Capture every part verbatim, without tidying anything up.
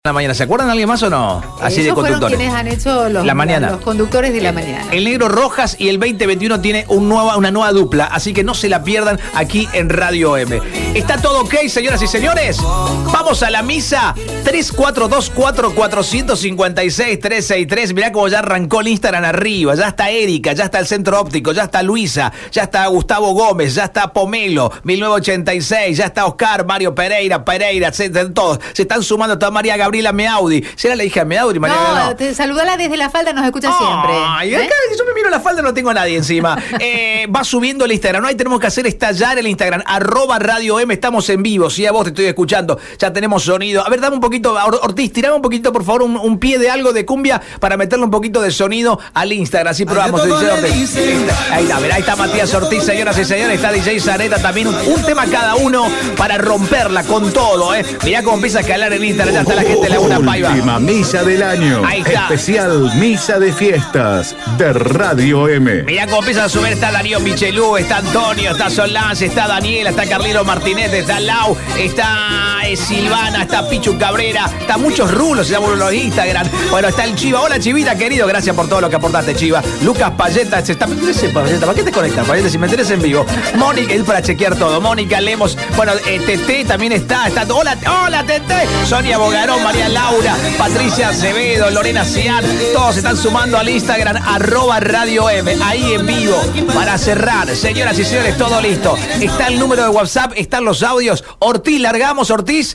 La mañana, ¿se acuerdan de alguien más o no? Así Esos de conductores. fueron quienes han hecho los, la mañana. los conductores de la mañana. El Negro Rojas y el veinte veintiuno tiene un nueva, una nueva dupla, así que no se la pierdan aquí en Radio M. ¿Está todo ok, señoras y señores? Vamos a la misa. tres cuatro dos cuatro cuatro cinco seis tres seis tres. Mirá cómo ya arrancó el Instagram arriba. Ya está Erika, ya está el Centro Óptico, ya está Luisa, ya está Gustavo Gómez, ya está Pomelo, mil novecientos ochenta y seis, ya está Oscar, Mario Pereira, Pereira, etcétera, todos. Se están sumando toda María Gabriela Meaudi. Si era la hija de Meaudi, María No, Gabriela, no. te saludala desde la falda, nos escucha Ay, siempre. Ay, ¿Eh? acá yo me miro la falda, no tengo a nadie encima. eh, va subiendo el Instagram, ¿no? Ahí tenemos que hacer estallar el Instagram, arroba Radio M, estamos en vivo, sí, a vos te estoy escuchando, ya tenemos sonido. A ver, dame un poquito, Ortiz, tirame un poquito, por favor, un, un pie de algo de cumbia para meterle un poquito de sonido al Instagram, así probamos. D J Ortiz. Ahí está, ver, ahí está Matías Ortiz, señoras y señores, está D J Zareta también, un, un tema cada uno para romperla con todo, ¿eh? Mirá cómo empieza a escalar el Instagram, ya está la gente de Laguna Paiva. Última misa del año. Ahí está. Especial misa de fiestas de Radio M. Mirá cómo empiezan a subir, está Darío Michelú, está Antonio, está Solance, está Daniela, está Carlino Martínez, está Lau, está eh, Silvana, está Pichu Cabrera, está muchos rulos, se llaman los Instagram. Bueno, está el Chiva. Hola, Chivita, querido, gracias por todo lo que aportaste, Chiva. Lucas Payeta, se está... ¿Qué es Payeta? ¿Para qué te conectas, Payeta? Si me tenés en vivo. Mónica, es para chequear todo. Mónica Lemos, bueno, eh, Tete también está, está... Hola, hola, Tete. Sonia Bogarón, María Laura, Patricia Acevedo, Lorena Cian, todos se están sumando al Instagram, arroba Radio M, ahí en vivo, para cerrar. Señoras y señores, todo listo. Está el número de WhatsApp, están los audios. Ortiz, largamos, Ortiz.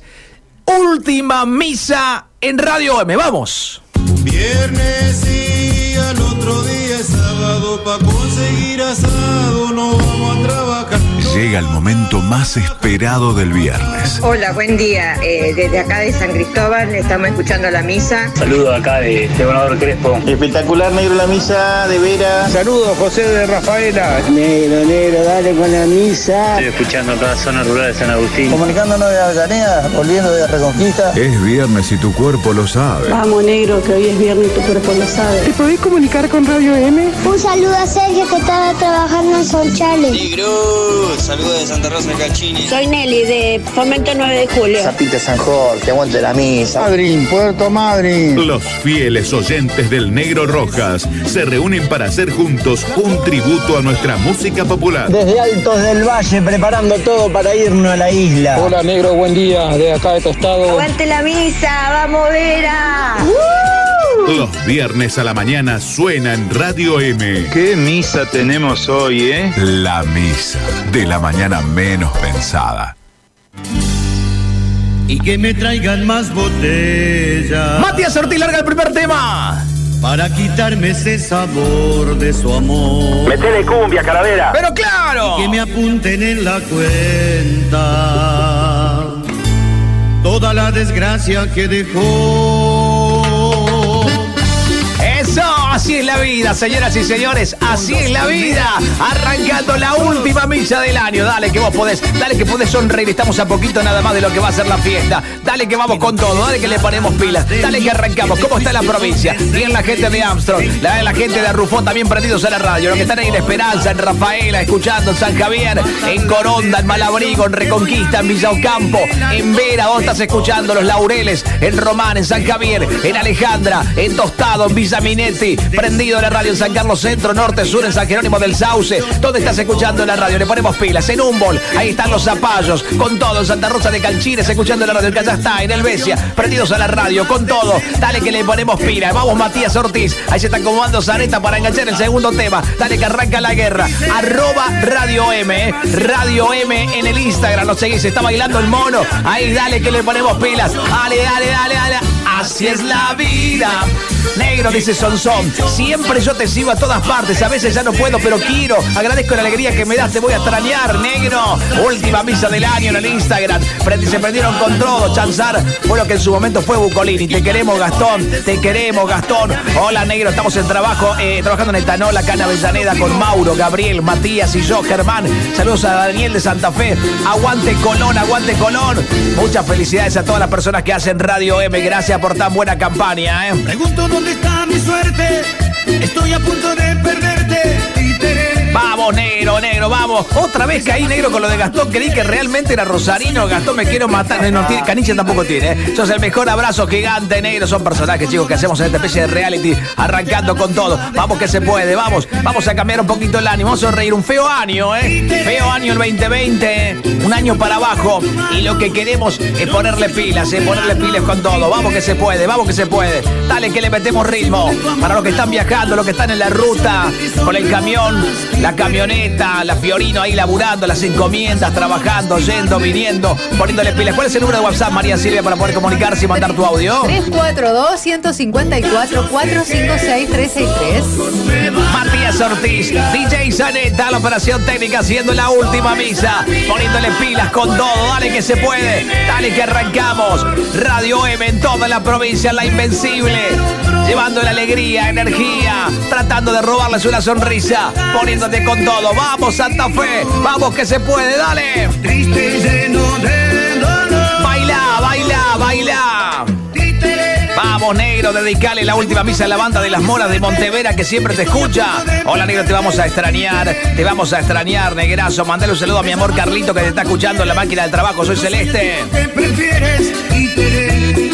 Última misa en Radio M, vamos. Viernes y al otro día es sábado, pa' conseguir asado no vamos a trabajar. Llega el momento más esperado del viernes. Hola, buen día. Eh, desde acá de San Cristóbal estamos escuchando la misa. Saludos acá de, de Gobernador Crespo. Espectacular, negro, la misa, de veras. Saludos, José de Rafaela. Negro, negro, dale con la misa. Estoy escuchando acá la zona rural de San Agustín. Comunicándonos de Avellaneda, volviendo de Reconquista. Es viernes y tu cuerpo lo sabe. Vamos, negro, que hoy es viernes y tu cuerpo lo sabe. ¿Te podés comunicar con Radio M? Un saludo a Sergio que estaba trabajando en Sonchales. Negro, saludos de Santa Rosa de Cachini. Soy Nelly de Fomento nueve de julio. Zapita San Jorge, aguante la misa. Madrid, Puerto Madrid. Los fieles oyentes del Negro Rojas se reúnen para hacer juntos un tributo a nuestra música popular. Desde Altos del Valle, preparando todo para irnos a la isla. Hola, negro, buen día. De acá de Tostado. Aguante la misa, vamos, Vera. ¡Uh! Los viernes a la mañana suena en Radio M. ¿Qué misa tenemos hoy, eh? La misa de la mañana menos pensada. Y que me traigan más botellas. Matías Ortiz larga el primer tema. Para quitarme ese sabor de su amor. Metele cumbia, calavera. Pero claro. Y que me apunten en la cuenta toda la desgracia que dejó. Eso, así es la vida, señoras y señores, así es la vida. Arrancando la última misa del año. Dale que vos podés, dale que podés sonreír. Estamos a poquito nada más de lo que va a ser la fiesta. Dale que vamos con todo, dale que le ponemos pilas. Dale que arrancamos. ¿Cómo está la provincia? Bien la gente de Armstrong, la, la gente de Rufó también prendidos a la radio. Los que están ahí en Esperanza, en Rafaela, escuchando en San Javier, en Coronda, en Malabrigo, en Reconquista, en Villa Ocampo, en Vera. Vos estás escuchando Los Laureles, en Román, en San Javier, en Alejandra, en Tostado, en Villa Minetti, prendido la radio en San Carlos Centro, Norte, Sur, en San Jerónimo del Sauce. ¿Dónde estás escuchando la radio? Le ponemos pilas. En Humboldt, ahí están los Zapallos, con todo. En Santa Rosa de Calchines, escuchando la radio. El Callá está, en Helvecia, prendidos a la radio, con todo. Dale que le ponemos pilas. Vamos, Matías Ortiz. Ahí se está acomodando Zareta para enganchar el segundo tema. Dale que arranca la guerra. Arroba Radio M, ¿eh? Radio M en el Instagram. Lo seguís, está bailando el mono. Ahí, dale que le ponemos pilas. Dale, dale, dale, dale. Así es la vida. Negro, dice Sonson, siempre yo te sigo a todas partes, a veces ya no puedo, pero quiero, agradezco la alegría que me das, te voy a extrañar, negro. Última misa del año en el Instagram, se prendieron con todo, Chanzar, fue lo que en su momento fue Bucolini, te queremos Gastón, te queremos Gastón. Hola, negro, estamos en trabajo, eh, trabajando en Etanol, acá en Avellaneda, con Mauro, Gabriel, Matías y yo, Germán. Saludos a Daniel de Santa Fe, aguante Colón, aguante Colón. Muchas felicidades a todas las personas que hacen Radio M, gracias por tan buena campaña, eh. Pregunto dónde está mi suerte, estoy a punto de perderte. Vamos, negro, negro, vamos. Otra vez caí, negro, con lo de Gastón. Creí que realmente era rosarino. Gastón, me quiero matar. No, no tiene, Caniche tampoco tiene, ¿eh? Sos el mejor abrazo gigante, negro. Son personajes, chicos, que hacemos en esta especie de reality, arrancando con todo. Vamos que se puede, vamos. Vamos a cambiar un poquito el ánimo. Vamos a reír un feo año, ¿eh? Feo año el veinte veinte. Un año para abajo. Y lo que queremos es ponerle pilas, ¿eh? Ponerle pilas con todo. Vamos que se puede, vamos que se puede. Dale que le metemos ritmo. Para los que están viajando, los que están en la ruta, con el camión, la camioneta, la Fiorino ahí laburando, las encomiendas, trabajando, yendo, viniendo, poniéndole pilas. ¿Cuál es el número de WhatsApp, María Silvia, para poder comunicarse y mandar tu audio? tres cuatro dos, uno cinco cuatro, cuatro cinco seis, tres seis tres. Matías Ortiz, D J Zaneta, la operación técnica, haciendo la última misa, poniéndole pilas con todo. Dale que se puede, dale que arrancamos. Radio M en toda la provincia, la invencible, llevando la alegría, energía, tratando de robarles una sonrisa, poniéndote con todo. Vamos, Santa Fe, vamos que se puede, dale. Baila, baila, baila. Vamos, negro, dedicale la última misa a la banda de las Moras de Montevera que siempre te escucha. Hola, negro, te vamos a extrañar, te vamos a extrañar, negrazo. Mandale un saludo a mi amor Carlito que te está escuchando en la máquina del trabajo. Soy Celeste. ¿Qué prefieres y te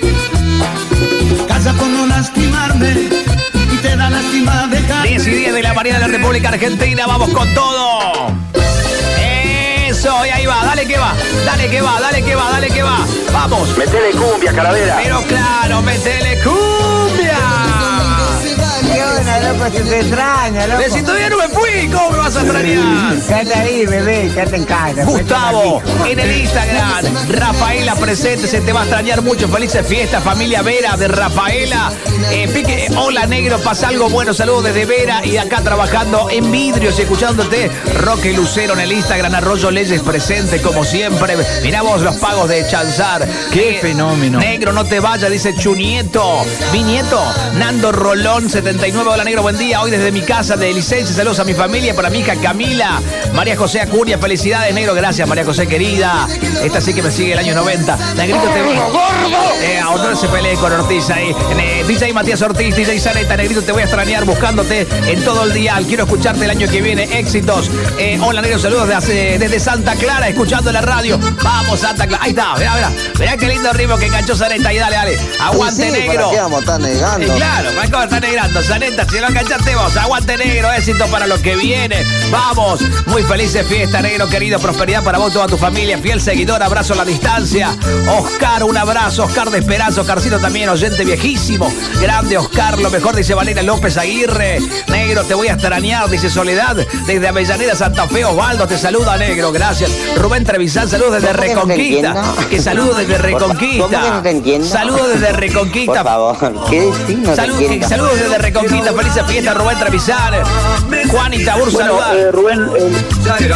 casa por no lastimarme y te da lástima dejarme? diez y diez de la mañana de la República Argentina. Vamos con todo. Eso, y ahí va, dale que va, dale que va, dale que va, dale que va. Vamos. Metele cumbia, Calavera. Pero claro, metele cumbia. ¿Qué onda, loco? Se te extraña, loco. Pero si todavía no me fui, ¿cómo me vas a extrañar? Quédate ahí, bebé, quédate en casa. Gustavo, en el Instagram, Rafaela presente, se te va a extrañar mucho. Felices fiestas, familia Vera de Rafaela. Eh, Pique, hola, negro, pasa algo bueno. Saludos desde Vera y acá trabajando en vidrios y escuchándote. Roque Lucero en el Instagram, Arroyo Leyes presente como siempre. Mirá vos los pagos de Chanzar. Qué fenómeno. Negro, no te vayas, dice Chunieto. Mi nieto, Nando Rolón, setenta y nueve. Hola, negro, buen día. Hoy desde mi casa de licencia, saludos a mi familia, para mi hija Camila, María José Acuña, felicidades, negro, gracias, María José querida. Esta sí que me sigue el año noventa. Negrito, te voy. Eh, a honor se pelee con Ortiz ahí. Eh, D J Matías Ortiz, D J Zaneta, negrito, te voy a extrañar buscándote en todo el dial. Quiero escucharte el año que viene. Éxitos. Eh, hola, negro, saludos desde, desde Santa Clara, escuchando la radio. Vamos, Santa Clara. Ahí está, mirá, mirá. Mirá qué lindo ritmo que enganchó Zaneta. Y dale, dale. Aguante, sí, negro. ¿para qué vamos a estar negando? Eh, claro, ¿para qué está negando? Zaneta, si lo enganchaste vos. Aguante, negro. Éxito para lo que viene. Vamos. Muy felices fiestas, negro querido. Prosperidad para vos, toda tu familia. Fiel seguidor. Abrazo a la distancia. Oscar, un abrazo. Oscar de Esperanza. Oscarcito también, oyente viejísimo. Grande Oscar. Lo mejor, dice Valeria López Aguirre. Negro, te voy a extrañar, dice Soledad. Desde Avellaneda, Santa Fe. Osvaldo, te saluda, negro. Gracias. Rubén Trevisan, saludos desde Reconquista. Que, que saludos desde Reconquista. ¿Cómo que no te entiendo? Saludos desde Reconquista. Por favor, ¿qué decís? No Salud, te entiendo. saludos desde Reconquista. Felices fiestas, Rubén Trevisan. Juan y Tabur, Bueno, saludar. eh, Rubén, eh,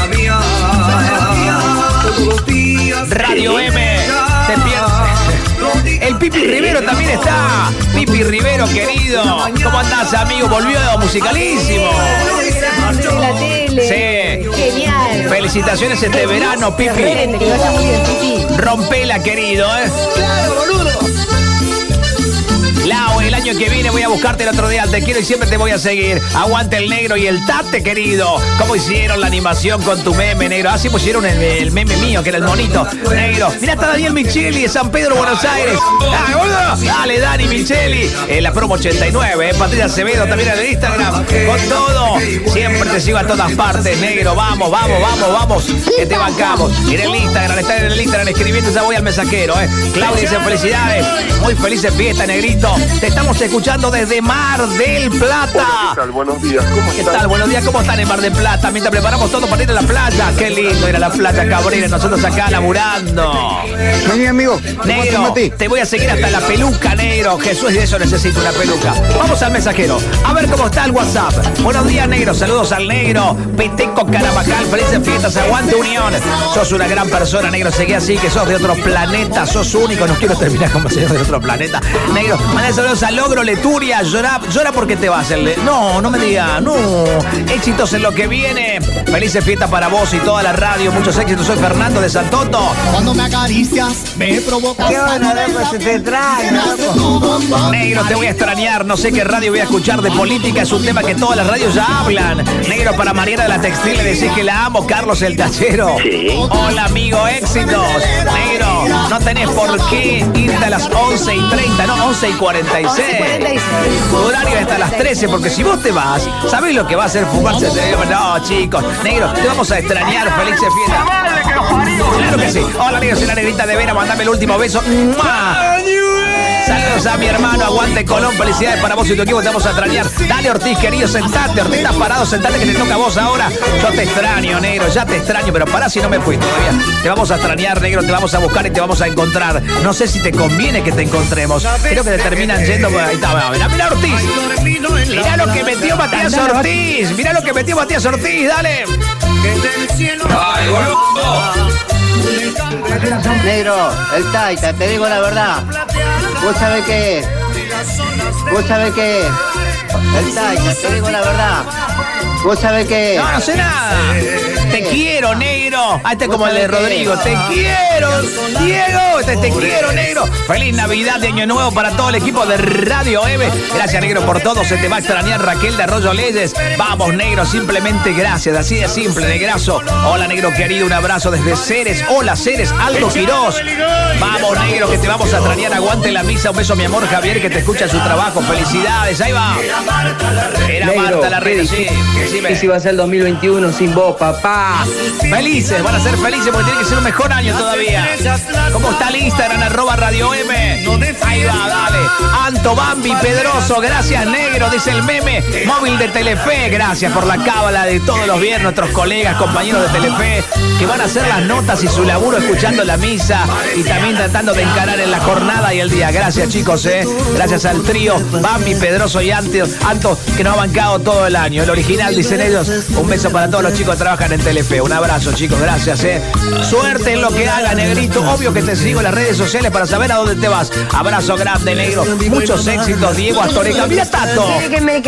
Radio M, te pierdes. El Pipi Rivero también está. Pipi Rivero, querido. ¿Cómo andás, amigo? Volvió musicalísimo. De la tele. Sí. Genial. Felicitaciones este verano, Pipi. Excelente, que vaya muy bien, Pipi. Rompela, querido, ¿eh? Claro, boludo. Lau, el año que viene voy a buscarte el otro día. Te quiero y siempre te voy a seguir. Aguante el negro y el tate, querido. ¿Cómo hicieron la animación con tu meme, negro? Así pusieron el, el meme mío, que era el monito, negro. Mirá, está Daniel Micheli de San Pedro, Buenos Aires. Dale, boludo. Dale, Dani Micheli. En la promo ochenta y nueve, ¿eh? Patricia Acevedo también en el Instagram. Con todo. Siempre te sigo a todas partes, negro. Vamos, vamos, vamos, vamos. Que te bancamos. En el Instagram, está en el Instagram escribiendo. Ya voy al mensajero, ¿eh? Claudia dice felicidades. Muy felices fiestas, negrito. Te estamos escuchando desde Mar del Plata. Hola, ¿qué tal? Buenos días, ¿cómo ¿Qué están? tal? Buenos días, ¿cómo están en Mar del Plata? Mientras preparamos todo para ir a la playa. Qué lindo ir a la playa, Cabrera. Nosotros acá laburando. Vení, amigo. Negro, te voy a seguir hasta la peluca, negro. Jesús, de eso necesito una peluca. Vamos al mensajero. A ver cómo está el WhatsApp. Buenos días, negro. Saludos al negro. Peteco Carabajal. Felices fiestas. Aguante Unión. Sos una gran persona, negro. Seguí así, que sos de otro planeta. Sos único. No quiero terminar como señor de otro planeta. Negro, mandá saludos a Logro Leturia. diga, llora, llora porque te vas. El, no, no me diga, no. Éxitos en lo que viene. Felices fiestas para vos y toda la radio. Muchos éxitos. Soy Fernando de Santoto. Cuando me acaricias, me provocas. ¿Qué onda, loco? Se te extraña, loco. Negro, te voy a extrañar. No sé qué radio voy a escuchar de política. Es un tema que todas las radios ya hablan. Negro, para Mariana de la Textil le decís que la amo. Carlos el Tachero. Sí. Hola, amigo, éxitos. Negro, no tenés por qué irte a las once y treinta, no, once y cuarenta y seis. Tu horario es hasta las trece, porque si vos te vas, ¿sabés lo que va a hacer fumarse? No, chicos. Negro, te vamos a extrañar. Felices fiestas. Claro que sí. Hola, negro, soy la negrita de Vera. Mandame el último beso. ¡Mua! Saludos a mi hermano, aguante Colón, felicidades para vos y tu equipo, te vamos a extrañar. Dale, Ortiz, querido, sentate, Ortiz, estás parado, sentate que te toca a vos ahora. Yo te extraño, negro, ya te extraño, pero pará si no me fui todavía. Te vamos a extrañar, negro, te vamos a buscar y te vamos a encontrar. No sé si te conviene que te encontremos. Creo que te terminan yendo. Ahí está, mirá, mirá Ortiz. Mirá lo que metió Matías Ortiz. Mirá lo que metió Matías Ortiz, dale. Ay, boludo. Negro, el Taita, te digo la verdad. ¿Vos sabés qué es? ¿Vos sabés qué es? El Taita, te digo la verdad. ¿Vos sabés qué es? No, no sé nada. Te quiero, negro. Ah, este es como el de Rodrigo. Te quiero, Diego. Te, te quiero, negro. Feliz Navidad de Año Nuevo para todo el equipo de Radio M. Gracias, negro, por todo. Se te va a extrañar Raquel de Arroyo Leyes. Vamos, negro, simplemente gracias. Así de simple, negrazo. Hola, negro querido. Un abrazo desde Ceres. Hola, Ceres. Aldo Quirós. Vamos, negro, que te vamos a extrañar. Aguante la misa. Un beso, mi amor Javier, que te escucha en su trabajo. Felicidades. Ahí va. Era Marta la red, sí. ¿Qué si va a ser el dos mil veintiuno sin vos, papá? Felices, van a ser felices porque tiene que ser un mejor año todavía. ¿Cómo está el Instagram? Arroba Radio M. Ahí va, dale. Anto Bambi Pedroso, gracias, negro, dice el meme. Móvil de Telefe, gracias por la cábala de todos los viernes, nuestros colegas, compañeros de Telefe, que van a hacer las notas y su laburo escuchando la misa y también tratando de encarar en la jornada y el día. Gracias, chicos, eh. Gracias al trío Bambi, Pedroso y Anto, Anto, que nos ha bancado todo el año. El original, dicen ellos. Un beso para todos los chicos que trabajan en Telefe. Un abrazo, chicos, gracias, eh. Suerte en lo que haga, negrito. Obvio que te sigo en las redes sociales para saber a dónde te vas. Abrazo grande, negro. Muchos éxitos, Diego Astoreca. Mira, Tato. ¿Qué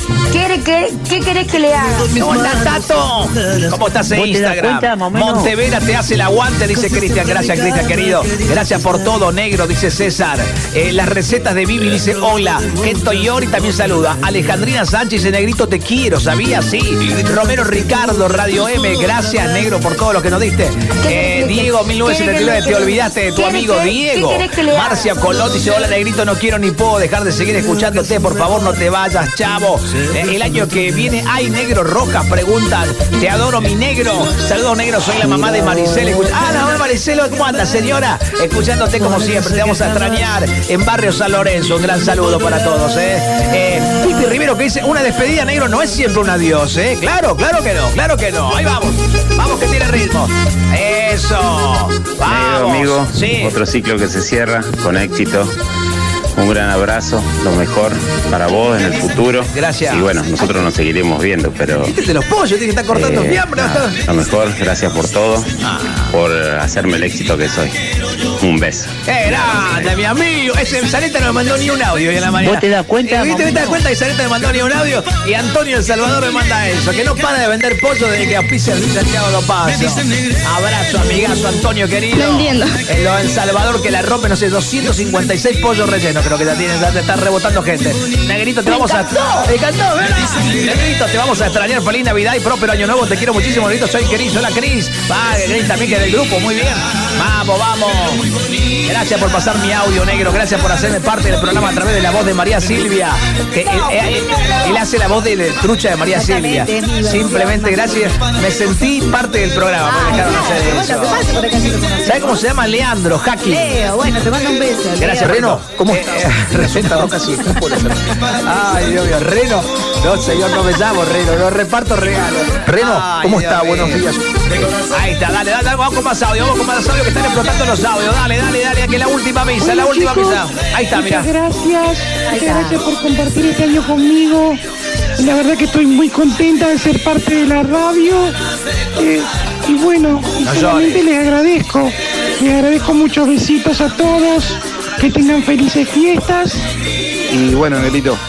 querés que le haga? ¿Cómo estás, Tato? ¿Cómo estás en Instagram? Montevera te hace el aguante, dice Cristian. Gracias, Cristian, querido. Gracias por todo, negro, dice César. Eh, las recetas de Vivi, dice hola. Keto Yori también saluda. Alejandrina Sánchez, dice negrito, te quiero, ¿sabías? Sí. Romero Ricardo, Radio M, gracias, negro, por todo lo que nos diste. Eh, Diego, mil novecientos setenta y nueve, te olvidaste de tu amigo Diego. Marcia Colón dice, hola, negrito, no quiero ni puedo dejar de seguir escuchándote, por favor, no te vayas, chavo. Eh, el año que viene, ¿hay negro rojas? Preguntan. Te adoro, mi negro. Saludos, negro, soy la mamá de Maricela. Escuch- ah, la mamá de Maricela, ¿cómo anda, señora? Escuchándote como siempre, te vamos a extrañar en Barrio San Lorenzo. Un gran saludo para todos, ¿eh? eh Pipi Rivero que dice, una despedida, negro, no es siempre un adiós, ¿eh? Claro, claro que no, claro que no. Ahí vamos, vamos que tiene ritmo. Eso, vamos. Negro, amigo, sí. Otro ciclo que se cierra con éxito. Un gran abrazo, lo mejor para vos en el futuro. Gracias. Y bueno, nosotros nos seguiremos viendo, pero... Este de los pollos, tiene que estar cortando eh, fiambre. nada, lo mejor, gracias por todo, ah. por hacerme el éxito que soy. Un beso. ¡Eh, grande, mi amigo! Ese Saleta no me mandó ni un audio hoy en la mañana. ¿Vos te das cuenta? Eh, ¿Viste? ¿Te das cuenta que Saleta me mandó ni un audio? Y Antonio El Salvador me manda eso. Que no para de vender pollo desde que auspicia el Santiago Lo Paso. Abrazo, amigazo, Antonio, querido. No entiendo. En lo El Salvador que la rompe, no sé, doscientos cincuenta y seis pollos rellenos. Creo que ya tienen, ya te están rebotando gente. Negrito, te vamos a... ¡Me encantó! Negrito, te vamos a extrañar. Feliz Navidad y próspero Año Nuevo. Te quiero muchísimo, Negrito. Soy Cris. Hola, Cris. Va, Cris también que del grupo. Muy bien. Vamos, vamos. Gracias por pasar mi audio, negro. Gracias por hacerme parte del programa a través de la voz de María Silvia. Que él, él, él hace la voz de, de trucha de María Silvia. Simplemente gracias. Me sentí parte del programa. ¿Sabes cómo se llama? Leandro, Jackie. Leo, bueno, te mando un beso. Gracias, Reno. ¿Cómo eh, resulta no casi? Ay, Dios mío, Reno. No, señor, no me llamo Reno, no reparto regalos. Reno, ¿cómo está? Buenos días. Ahí está, dale, dale, vamos con más audio, vamos con más audio que están explotando los audios. Dale, dale, dale, que la última misa, Hola, la última chicos, misa. Ahí está, mira. Muchas gracias, muchas gracias por compartir este año conmigo. La verdad que estoy muy contenta de ser parte de la radio. Eh, y bueno, y No solamente llores. les agradezco. Les agradezco muchos besitos a todos. Que tengan felices fiestas. Y bueno, Nelito,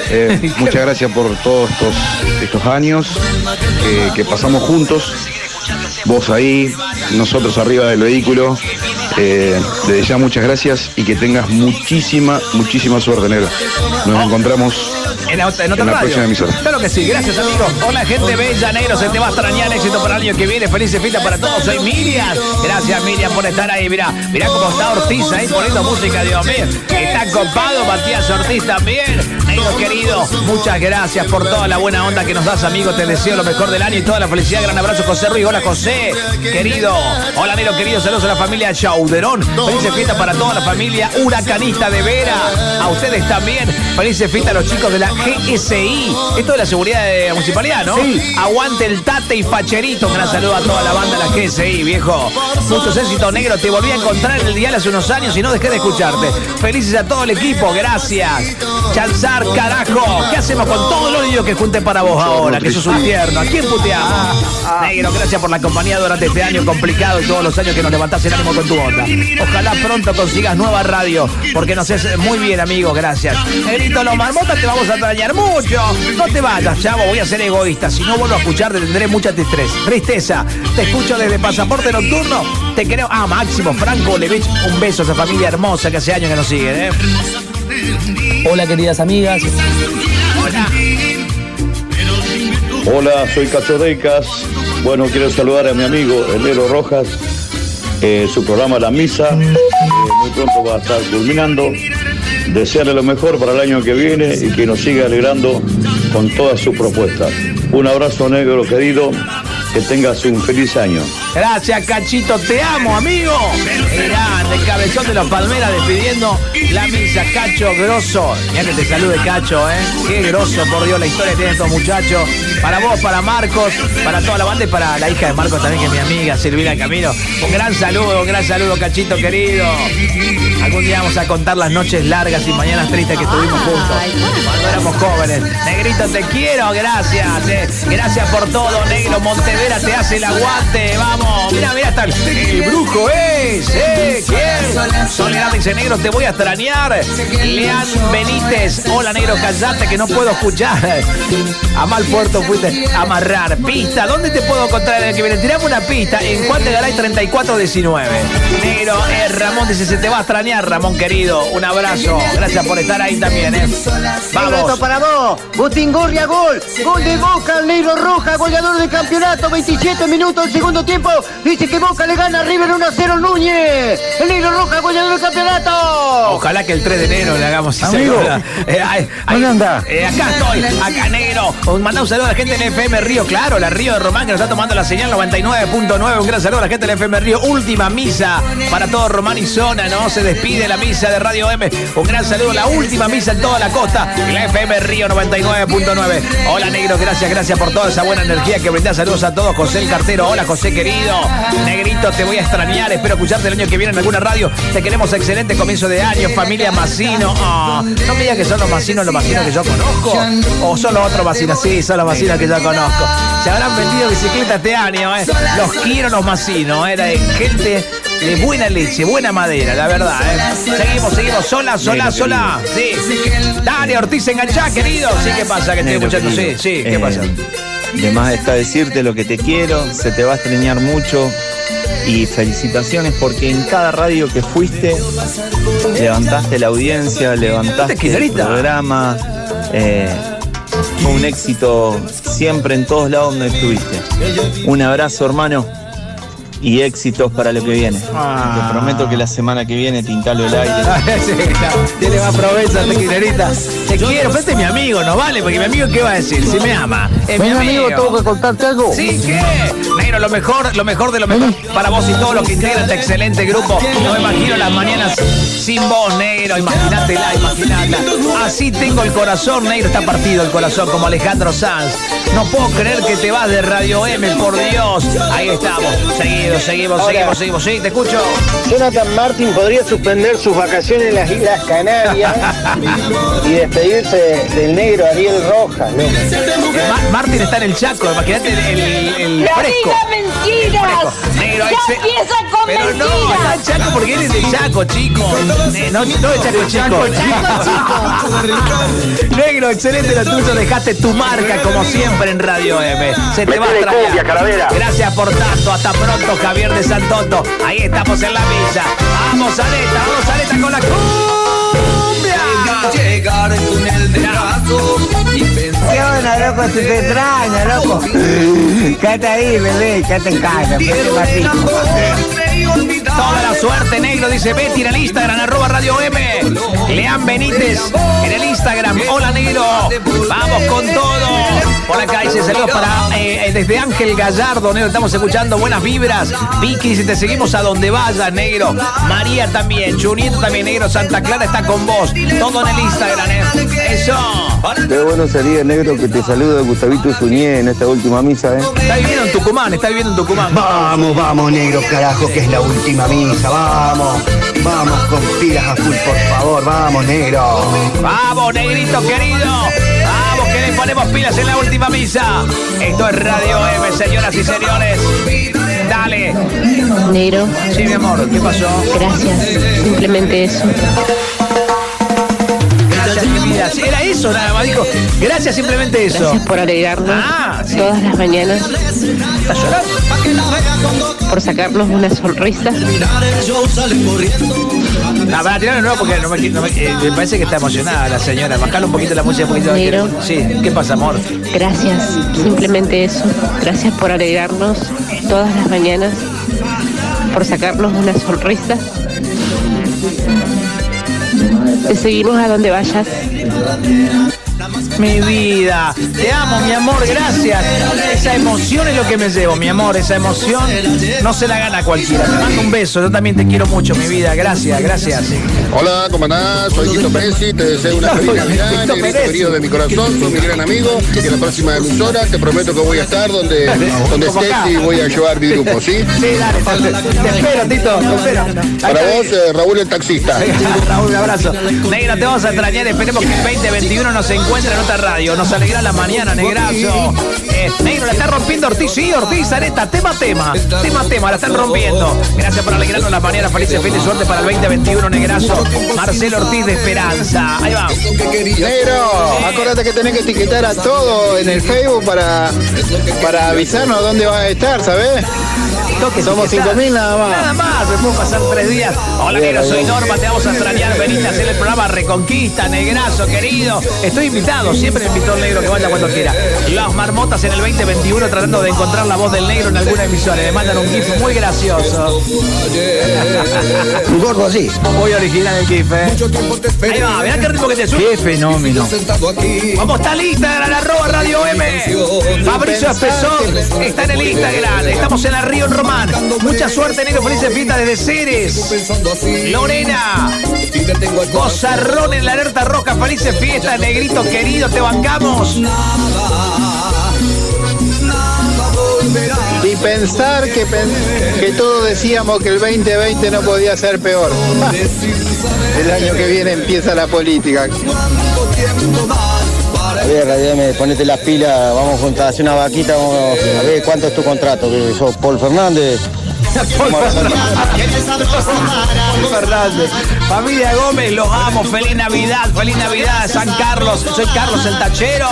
Eh, muchas gracias por todos estos, estos años que, que pasamos juntos. Vos ahí, nosotros arriba del vehículo. Eh, desde ya muchas gracias y que tengas muchísima, muchísima suerte, negro. Nos encontramos en, la, en, otra en la radio. próxima emisora. Claro que sí, gracias amigo. Hola gente bella, negro, se te va a extrañar, éxito para el año que viene, felices fiestas para todos. Soy Miriam, gracias Miriam por estar ahí. Mirá, mirá cómo está Ortiz ahí poniendo música, Dios mío. Está copado, Matías Ortiz también. Negro querido, muchas gracias por toda la buena onda que nos das, amigo. Te deseo lo mejor del año y toda la felicidad. Gran abrazo, José Ruiz. Hola José, querido. Hola negro querido, saludos a la familia Chauderón. Felices fiestas para toda la familia huracanista de Vera. A ustedes también. Felices fiestas a los chicos de la G S I. Esto es la seguridad de la municipalidad, ¿no? Sí. Aguante el Tate y Facherito. Un gran saludo a toda la banda de la G S I, viejo. Muchos éxitos, negro. Te volví a encontrar en el dial hace unos años y no dejé de escucharte. Felices a todo el equipo. Gracias. Chanzar, carajo. ¿Qué hacemos con todos los niños que junten para vos ahora? Que sos un tierno. ¿A quién puteamos? Negro, gracias por la compañía durante este año complicado y todos los años que nos levantás el ánimo con tu onda. Ojalá pronto consigas nueva radio, porque nos haces muy bien, amigo. Gracias. Negrito, los marmotas te vamos a extrañar mucho. No te vayas, chavo, voy a ser egoísta. Si no vuelvo a escucharte, tendré mucha tristeza. Tristeza. Te escucho desde Pasaporte Nocturno. Te creo. Ah, Máximo, Franco Levich. Un beso a esa familia hermosa que hace años que nos sigue, ¿eh? Hola, queridas amigas. Hola. Hola, soy Cacho Deicas. Bueno, quiero saludar a mi amigo, el Negro Rojas. Eh, su programa La Misa. Eh, muy pronto va a estar culminando. Desearle lo mejor para el año que viene y que nos siga alegrando con todas sus propuestas. Un abrazo, negro querido. Que tengas un feliz año. Gracias, Cachito. Te amo, amigo. El grande, cabezón de los Palmeras despidiendo la misa. Cacho, grosso. Ya que te salude, Cacho, ¿eh? Qué grosso, por Dios, la historia que tienen estos muchachos. Para vos, para Marcos, para toda la banda y para la hija de Marcos también, que es mi amiga, Silvina Camino. Un gran saludo, un gran saludo, Cachito, querido. Algún día vamos a contar las noches largas y mañanas tristes que estuvimos juntos cuando éramos jóvenes. Negrito, te quiero, gracias. Eh. Gracias por todo, negro. Montevera te hace el aguante, vamos. Mira, mira, está el, el brujo es, ¿eh? ¿Quién? Soledad dice, negro, te voy a extrañar. Lean Benítez, hola, negro, callate que no puedo escuchar. A mal puerto fuiste a amarrar. Pista, ¿dónde te puedo encontrar el que viene? Tirame una pista. En Juan de Garay treinta y cuatro diecinueve. Negro, eh, Ramón dice, se te va a extrañar, Ramón querido. Un abrazo. Gracias por estar ahí también, ¿eh? Vamos. Esto para vos. Butingorria, gol. Gol de Boca, el Negro Roja, goleador del campeonato. veintisiete minutos del segundo tiempo. Dice que Boca le gana a River uno a cero Núñez. El Negro Roja, goleador del campeonato. Ojalá que el tres de enero le hagamos esa amigo. Eh, ay, ay, ¿Dónde anda? Eh, acá estoy, acá, negro. Mandá un saludo a la gente del F M Río, claro, la Río de Román que nos está tomando la señal noventa y nueve punto nueve. Un gran saludo a la gente del F M Río. Última misa para todo Román y zona, ¿no? Se despide la misa de Radio M. Un gran saludo, la última misa en toda la costa. La F M Río noventa y nueve punto nueve. Hola, negro, gracias, gracias por toda esa buena energía que brindás. Saludos a todos. José el Cartero, hola, José querido. Negrito, te voy a extrañar. Espero escucharte el año que viene en alguna radio. Te queremos excelente comienzo de año. Familia Massino. Oh, no me digas que son los Massinos los Massinos que yo conozco. O son los otros Massinos. Sí, son los Massinos que yo conozco. Se habrán vendido bicicletas este año, ¿eh? Los quiero los Massinos. Era de gente de buena leche, buena madera, la verdad, ¿eh? Seguimos, seguimos. Sola, sola, sola. Sí. Dale, Ortiz, enganchá, querido. Sí, ¿qué pasa? Que estoy escuchando. Sí, sí, ¿qué pasa? De más está decirte lo que te quiero, se te va a extrañar mucho y felicitaciones porque en cada radio que fuiste levantaste la audiencia, levantaste el programa, eh, fue un éxito siempre en todos lados donde estuviste. Un abrazo, hermano, y éxitos para lo que viene. Ah. Te prometo que la semana que viene te instalo el aire. Sí, claro. Tiene más provecho, tequilerita. Te quiero, pero este es mi amigo, no vale, porque mi amigo, ¿qué va a decir? Si me ama, es mi amigo. amigo, tengo que contarte algo. Sí, ¿qué? Negro, lo mejor, lo mejor de lo mejor para vos y todos los que integran este excelente grupo. No me imagino las mañanas sin vos, negro. Imagínatela, imagínatela. Así tengo el corazón, negro. Está partido el corazón como Alejandro Sanz. No puedo creer que te vas de Radio M, por Dios. Ahí estamos, seguimos. seguido, seguimos, Ahora, seguimos, seguimos. Sí, te escucho. Jonathan Martin podría suspender sus vacaciones en las Islas Canarias y despedirse del negro Ariel Rojas, ¿no? Ma- Martín está en el Chaco, imagínate el, el, el ¡No fresco. diga mentiras! Negro, ¡Ya ese- empieza con Pero no, mentiras! está en Chaco porque él es de Chaco, chico. Eh, No, no de Chaco, chico. Negro, excelente lo tuyo. Dejaste tu marca como siempre en Radio M. Se te va a Metele extrañar. cumbia, Calavera. Gracias por tanto. Hasta pronto, Javier de Santoto. Ahí estamos en la misa. Vamos, Areta, vamos, Areta con la cumbia. Llegar el túnel de gato y pensar. Qué bueno, loco, se te extraña, loco. Quédate ahí, bebé, quédate en casa. Vete más rico. Toda la suerte, negro, dice Betty en el Instagram, arroba Radio M. Lean Benítez en el Instagram. Hola, negro. Vamos con todo. Por acá dice saludos para eh, desde Ángel Gallardo, negro. Estamos escuchando buenas vibras. Vicky, si te seguimos a donde vayas, negro. María también. Junito también, negro. Santa Clara está con vos. Todo en el Instagram, eh. Eso. Qué bueno sería, negro, que te salude Gustavito Suñé en esta última misa, ¿eh? Está viviendo en Tucumán, está viviendo en Tucumán. Vamos, vamos, negro, carajo, que es la última misa. Vamos, vamos con pilas a full, por favor. Vamos, negro. Vamos, negrito querido. Vamos, que le ponemos pilas en la última misa. Esto es Radio M, señoras y señores. Dale. Negro, Sí, mi amor, ¿qué pasó? gracias. Simplemente eso. Gracias, mi vida. Sí, era eso nada más, dijo. Gracias, simplemente eso. Gracias por alegrarnos Ah, sí. todas las mañanas, ¿Estás llorando? por sacarnos una sonrisa. No, para tirarlo no, porque no me, no me, eh, me parece que está emocionada la señora. Bajale un poquito la música, un poquito. Negro. Sí, ¿qué pasa, amor? Gracias, simplemente eso. Gracias por alegrarnos todas las mañanas, por sacarnos una sonrisa. Te seguimos a donde vayas. Mi vida, te amo, mi amor, gracias. Esa emoción es lo que me llevo, mi amor. Esa emoción no se la gana cualquiera. Te mando un beso, yo también te quiero mucho, mi vida. Gracias, gracias. Hola, ¿cómo andás? Soy Quito Pérez, te deseo una feliz Navidad, Quito negrito Pérez. querido de mi corazón, soy mi gran amigo, y en la próxima emisora te prometo que voy a estar donde, donde Como estés acá. y voy a llevar mi grupo, ¿sí? Sí, dale, te, te espero, Tito, te espero. Ahí Para está. vos, eh, Raúl el taxista. Raúl, un abrazo. Negra, te vamos a extrañar. Esperemos que el veinte veintiuno nos encuentre en otra radio. Nos alegra la mañana, negrazo. Eh, negro, la está rompiendo Ortiz. Sí, Ortiz, Areta, tema, tema. Tema, tema, la están rompiendo. Gracias por alegrarnos la mañana. Felices fin y suerte para el veinte veintiuno, negrazo. Marcelo Ortiz de Esperanza. Ahí va. Negro, acordate que tenés que etiquetar a todo en el Facebook para, para avisarnos dónde vas a estar, ¿sabés? Toque, Somos etiquetar. cinco mil nada más. Nada más, me puedo pasar tres días. Hola, negro, soy Norma, te vamos a extrañar. Venite a hacer el programa Reconquista, negrazo, querido. Estoy invitado, siempre me invitó el negro que vaya cuando quiera. Las marmotas en el veinte veintiuno tratando de encontrar la voz del negro en alguna emisora. Le mandan un gif muy gracioso. Un gordo así. Muy original el gif, eh. Ahí va, mirá qué ritmo que te sube. Qué fenómeno. Vamos, está el Instagram, arroba Radio M. Fabricio Espesón está en el Instagram. Estamos en la Río en Román. Mucha suerte, negro. Felices fiestas desde Ceres. Lorena. Gozarrón en la alerta roja. Felices fiestas, negrito querido. Te bancamos. Y pensar que, pen- que todos decíamos que el veinte veinte no podía ser peor. El año que viene empieza la política. A ver, Radio M, ponete las pilas, vamos juntos a hacer una vaquita, vamos a ver cuánto es tu contrato, que sos Paul Fernández. Paul Fernández. Familia Gómez, los amo. Feliz Navidad, feliz Navidad, San Carlos. Soy Carlos el Tachero.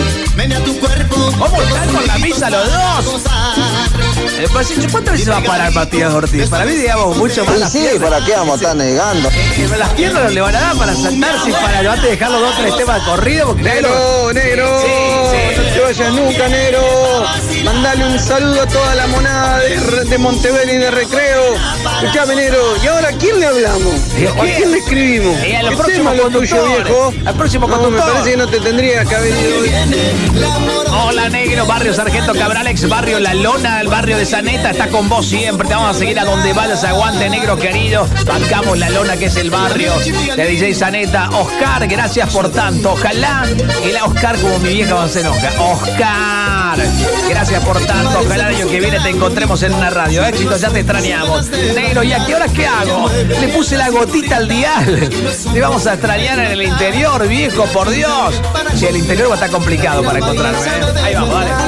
¿Cómo están con la misa los dos? Eh, pues, ¿cuántas veces va a parar Matías Ortiz? Para mí, digamos, mucho más. Sí, las sí, piernas. ¿para qué vamos a estar negando? Eh, las piernas le van a dar para saltarse y para antes de dejar los dos tres temas de corrido. Porque Negro, negro, Sí, sí. no te vayas nunca, negro. Mandale un saludo a toda la monada de, de Monteverde y de Recreo. Escuchame, negro, ¿y ahora a quién le hablamos? ¿A quién le escribimos? Y a los ¿Qué próximos tema lo tuyo, conductores. viejo? Al próximo No, me conductor. parece que no te tendría que haber ido hoy. Hola, negro, barrio Sargento Cabral, ex barrio La Lona, el barrio de Saneta, está con vos siempre. Te vamos a seguir a donde vayas, aguante, negro querido. Bancamos La Lona, que es el barrio de D J Saneta. Oscar, gracias por tanto. Ojalá el Oscar, como mi vieja va a ser. se enoja. Oscar, gracias por tanto. Ojalá el año que viene te encontremos en una radio. Éxitos, ya te extrañamos. Negro, ¿y a qué horas qué hago? Le puse la gotita al dial. Te vamos a extrañar en el interior, viejo, por Dios. Si el interior va a estar complicado para encontrarme, ¿eh? Ahí vamos, dale.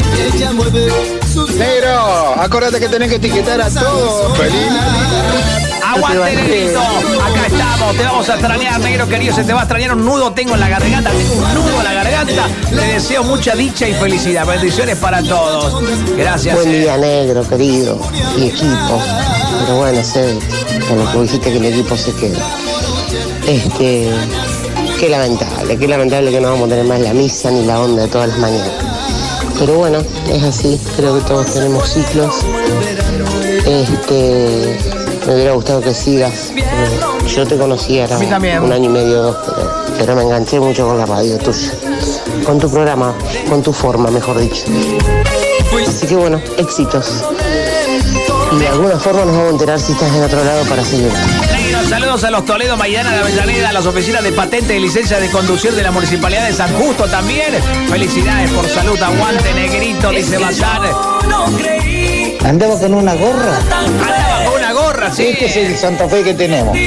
Negro, acuérdate que tenés que etiquetar a todos. Feliz. Aguante, negrito. Acá estamos. Te vamos a extrañar, negro querido. Se te va a extrañar un nudo. Tengo en la garganta. Tengo un nudo en la garganta. Le deseo mucha dicha y felicidad. Bendiciones para todos. Gracias. Buen día, negro querido. Y equipo. Pero bueno, sé, con lo que dijiste que el equipo se queda. Este. Qué lamentable. Qué lamentable que no vamos a tener más la misa ni la onda de todas las mañanas. Pero bueno, es así. Creo que todos tenemos ciclos. Este. Me hubiera gustado que sigas. Yo te conocía era un año y medio, dos, pero, pero me enganché mucho con la radio tuya. Con tu programa, con tu forma, mejor dicho. Así que bueno, éxitos. Y de alguna forma nos vamos a enterar si estás en otro lado para seguir. Negro, saludos a los Toledo, Maidana de Avellaneda, a las oficinas de patente y licencia de conducir de la Municipalidad de San Justo también. Felicidades por salud, aguante, negrito, dice Bazán. Andaba con una gorra. Andaba con una gorra, sí. Este es el Santa Fe que tenemos.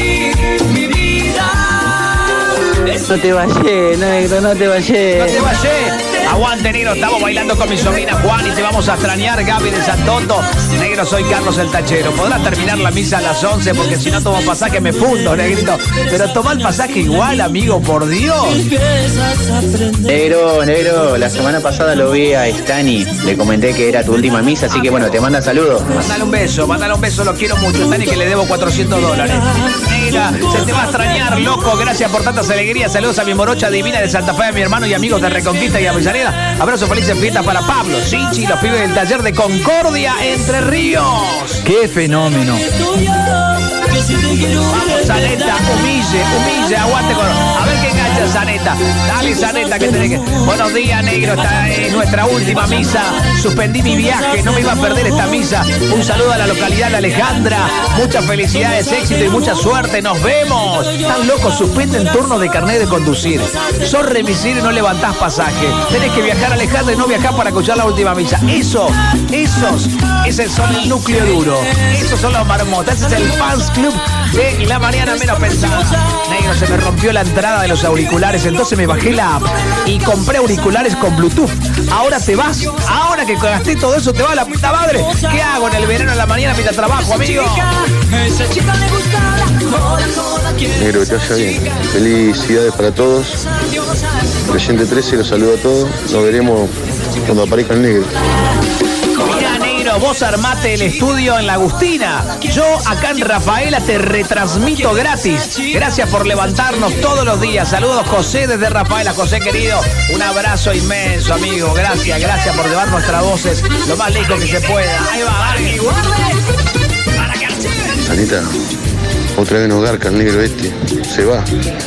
No te vayas, negro, no te vayas. No te vayas. Aguante, negro, estamos bailando con mi sobrina Juan y te vamos a extrañar, Gaby de Santoto. Negro, soy Carlos el Tachero. Podrás terminar la misa a las once porque si no tomo pasaje me fundo, negrito. Pero toma el pasaje igual, amigo, por Dios. Negro, negro, la semana pasada lo vi a Stani. Le comenté que era tu última misa, así que bueno, te manda saludos. Mándale un beso, mándale un beso, lo quiero mucho. Stani, que le debo cuatrocientos dólares. Negra, se te va a extrañar, loco. Gracias por tantas alegrías. Saludos a mi morocha divina de Santa Fe, a mi hermano y amigos de Reconquista y Avellaneda. Abrazo feliz en fiesta para Pablo, Sichi, los pibes del taller de Concordia, Entre Ríos. ¡Qué fenómeno! Vamos, Zaneta, humille, humille, aguante con... A ver qué engancha, Zaneta. Dale, Zaneta, que tenés que... Buenos días, negro, esta es nuestra última misa. Suspendí mi viaje, no me iba a perder esta misa. Un saludo a la localidad de Alejandra. Muchas felicidades, éxito y mucha suerte. Nos vemos. Están locos, suspenden turnos de carnet de conducir. Sos remisero y no levantás pasaje. Tenés que viajar a Alejandra y no viajar para escuchar la última misa. Eso, esos, ese son el núcleo duro. Esos son los marmotas. Ese es el fans club de la mañana menos pensada. Negro, se me rompió la entrada de los auriculares, entonces me bajé la app y compré auriculares con Bluetooth. Ahora te vas, ahora que gasté todo eso, te va a la puta madre. ¿Qué hago en el verano en la mañana mientras trabajo, amigo? Negro, que te vaya bien. Felicidades para todos. Creyente trece, los saludo a todos. Nos veremos cuando aparezca el negro. Mira, negro, vos armate el estudio en la Agustina. Yo acá en Rafaela te retransmito gratis. Gracias por levantarnos todos los días. Saludos, José, desde Rafaela. José, querido, un abrazo inmenso, amigo. Gracias, gracias por llevar nuestras voces lo más lejos que se pueda. Ahí va, dale. Sanita, otra vez nos garca el negro este. Se va.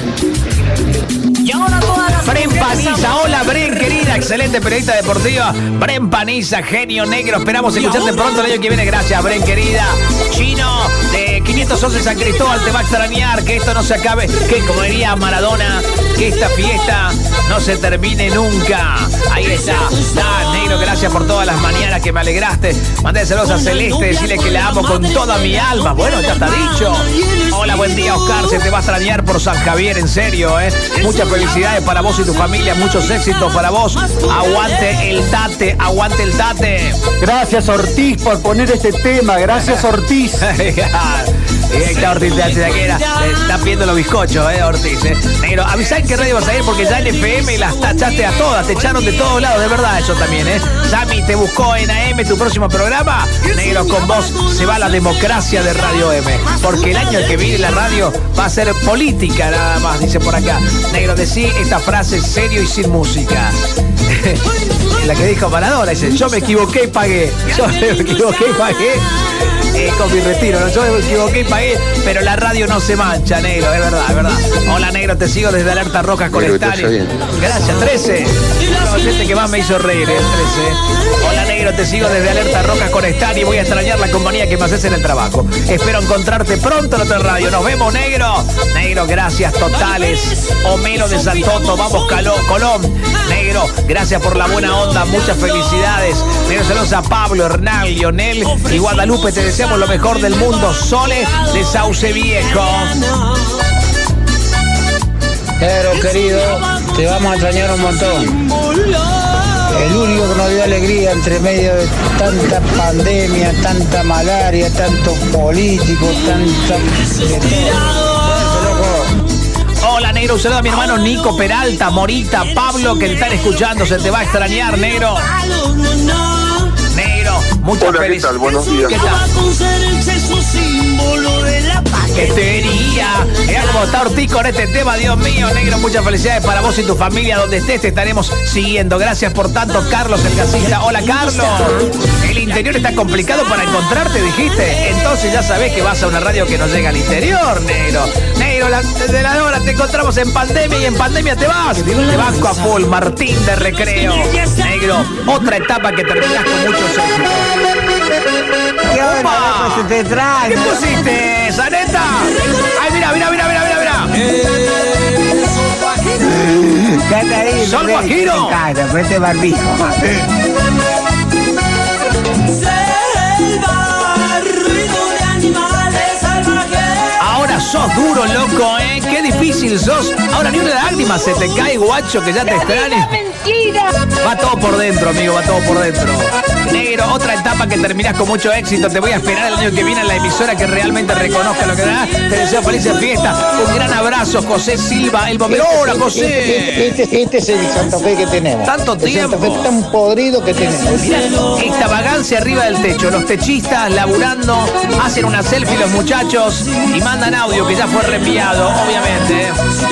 Bren Paniza, hola Bren, querida, excelente periodista deportiva. Bren Paniza, genio negro, esperamos escucharte pronto el año que viene. Gracias, Bren, querida. Chino, de quinientos once San Cristóbal, te va a extrañar, que esto no se acabe, que como diría Maradona, que esta fiesta no se termine nunca. Ahí está. Da, negro, gracias por todas las mañanas que me alegraste. Mandé saludos a Celeste, decirle que la amo con toda mi alma. Bueno, ya está dicho. Hola, buen día, Oscar, se te va a extrañar por San Javier, en serio, ¿eh? Muchas felicidades para vos y tu familia, muchos éxitos para vos. Aguante el Tate, aguante el Tate. Gracias, Ortiz, por poner este tema. Gracias, Ortiz. Ahí está Ortiz de Achedaquera. Están viendo los bizcochos, eh, Ortiz. Eh. Negro, avisá en qué radio vas a ir porque ya en F M las tachaste a todas, te echaron de todos lados, de verdad eso también, ¿eh? Sammy te buscó en A M tu próximo programa. Negro, con vos se va la democracia de Radio M. Porque el año que viene la radio va a ser política nada más, dice por acá. Negro, decí esta frase serio y sin música. La que dijo Maradona, dice, yo me equivoqué y pagué. Yo me equivoqué y pagué. Eh, con mi retiro, ¿no? Yo me equivoqué y pagué, pero la radio no se mancha, negro, es verdad, es verdad. Hola, negro, te sigo desde Alerta Roja con Stalin. Gracias, trece. No, gente que más me hizo reír, el trece. Hola, negro, te sigo desde Alerta Roja con Stalin y voy a extrañar la compañía que me haces en el trabajo. Espero encontrarte pronto en otra radio. Nos vemos, negro. Negro, gracias totales. Homero de Santoto, vamos, Caló, Colón. Negro, gracias. gracias por la buena onda, muchas felicidades. Negro, saludos a Pablo, Hernán, Lionel y Guadalupe. Te deseamos lo mejor del mundo. Sole de Sauce Viejo. Negro querido, te vamos a extrañar un montón. El único que nos dio alegría entre medio de tanta pandemia, tanta malaria, tantos políticos, tanta... Hola, negro, un saludo a mi hermano Nico Peralta, Morita, Pablo, que te están escuchando. Se te va a extrañar, negro. Negro, muchas Hola, felicidades. ¿qué tal? Buenos días. ¿Qué tal? Que te diría. Mira cómo está Ortiz con este tema, Dios mío, negro. Muchas felicidades para vos y tu familia. Donde estés, te estaremos siguiendo. Gracias por tanto, Carlos, el gasista. Hola, Carlos. El interior está complicado para encontrarte, dijiste. Entonces ya sabés que vas a una radio que no llega al interior, negro. Negro, la, de la hora te encontramos en pandemia y en pandemia te vas. Te banco a full, Martín de Recreo. Negro, otra etapa que terminás con muchos éxitos. ¿Qué onda, se te trae? ¿Qué pusiste, Zaneta? Ay, mira, mira, mira, mira, mira, mira. ¡Sol Guajiro! Vete barbijo. Ahora sos duro, loco, ¿eh? Qué difícil sos. Ahora ni una lágrima se te cae, guacho, que ya te extrañe. Va todo por dentro, amigo, va todo por dentro. Negro, otra etapa que terminás con mucho éxito. Te voy a esperar el año que viene en la emisora que realmente reconozca lo que da. Te deseo felices fiestas. Un gran abrazo, José Silva. El momento. Hola, José. Este, este, este es el Santa Fe que tenemos. Tanto tiempo. El Santa Fe tan podrido que tenemos. Mirá, esta vagancia arriba del techo. Los techistas laburando, hacen una selfie los muchachos y mandan audio que ya fue reenviado, obviamente.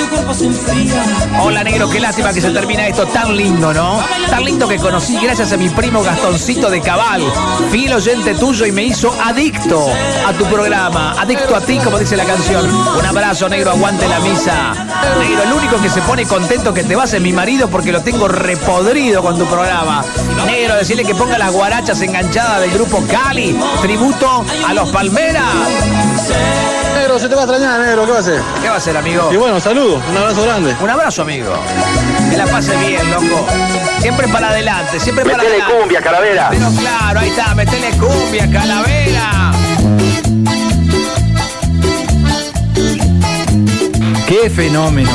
Hola, negro, qué lástima que se termina esto tan lindo, ¿no? Tan lindo que conocí gracias a mi primo Gastoncito de Cabal, fiel oyente tuyo y me hizo adicto a tu programa, adicto a ti, como dice la canción. Un abrazo, negro, aguante la misa. Negro, el único que se pone contento que te vas es mi marido porque lo tengo repodrido con tu programa. Negro, decirle que ponga las guarachas enganchadas del grupo Cali, tributo a los Palmeras. Negro, se te va a extrañar, negro, ¿qué va a hacer? ¿Qué va a hacer, amigo? Y bueno, saludos, un abrazo grande. Un abrazo, amigo. Que la pase bien, loco. Siempre para adelante, siempre para Metele adelante. cumbia, Calavera. Pero claro, ahí está, metele cumbia, Calavera. ¡Qué fenómeno!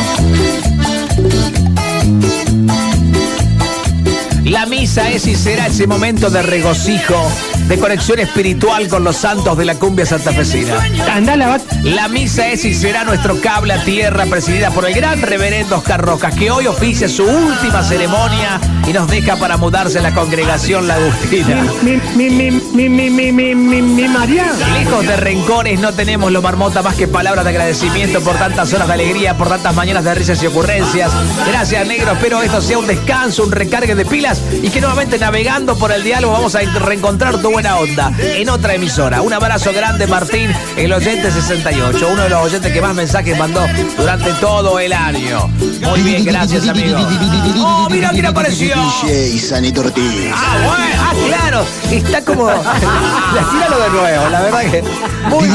La misa es y será ese momento de regocijo, de conexión espiritual con los santos de la cumbia santafesina. Andala, La misa es y será nuestro cable a tierra, presidida por el gran reverendo Oscar Rojas, que hoy oficia su última ceremonia y nos deja para mudarse a la congregación La Agustina. mi, mi, mi, mi, mi, mi, mi, mi, mi María. Lejos de rencores no tenemos lo marmota más que palabras de agradecimiento por tantas horas de alegría, por tantas mañanas de risas y ocurrencias. Gracias, negro, espero esto sea un descanso, un recargue de pilas y que nuevamente navegando por el diálogo vamos a reencontrar tu buena onda en otra emisora. Un abrazo grande, Martín, el oyente sesenta y ocho, uno de los oyentes que más mensajes mandó durante todo el año. Muy bien, gracias, amigo. Oh, mira quién apareció. D J Sanito Ortiz. Ah, bueno, ah, claro. Está como... Tíralo de nuevo, la verdad que... Muy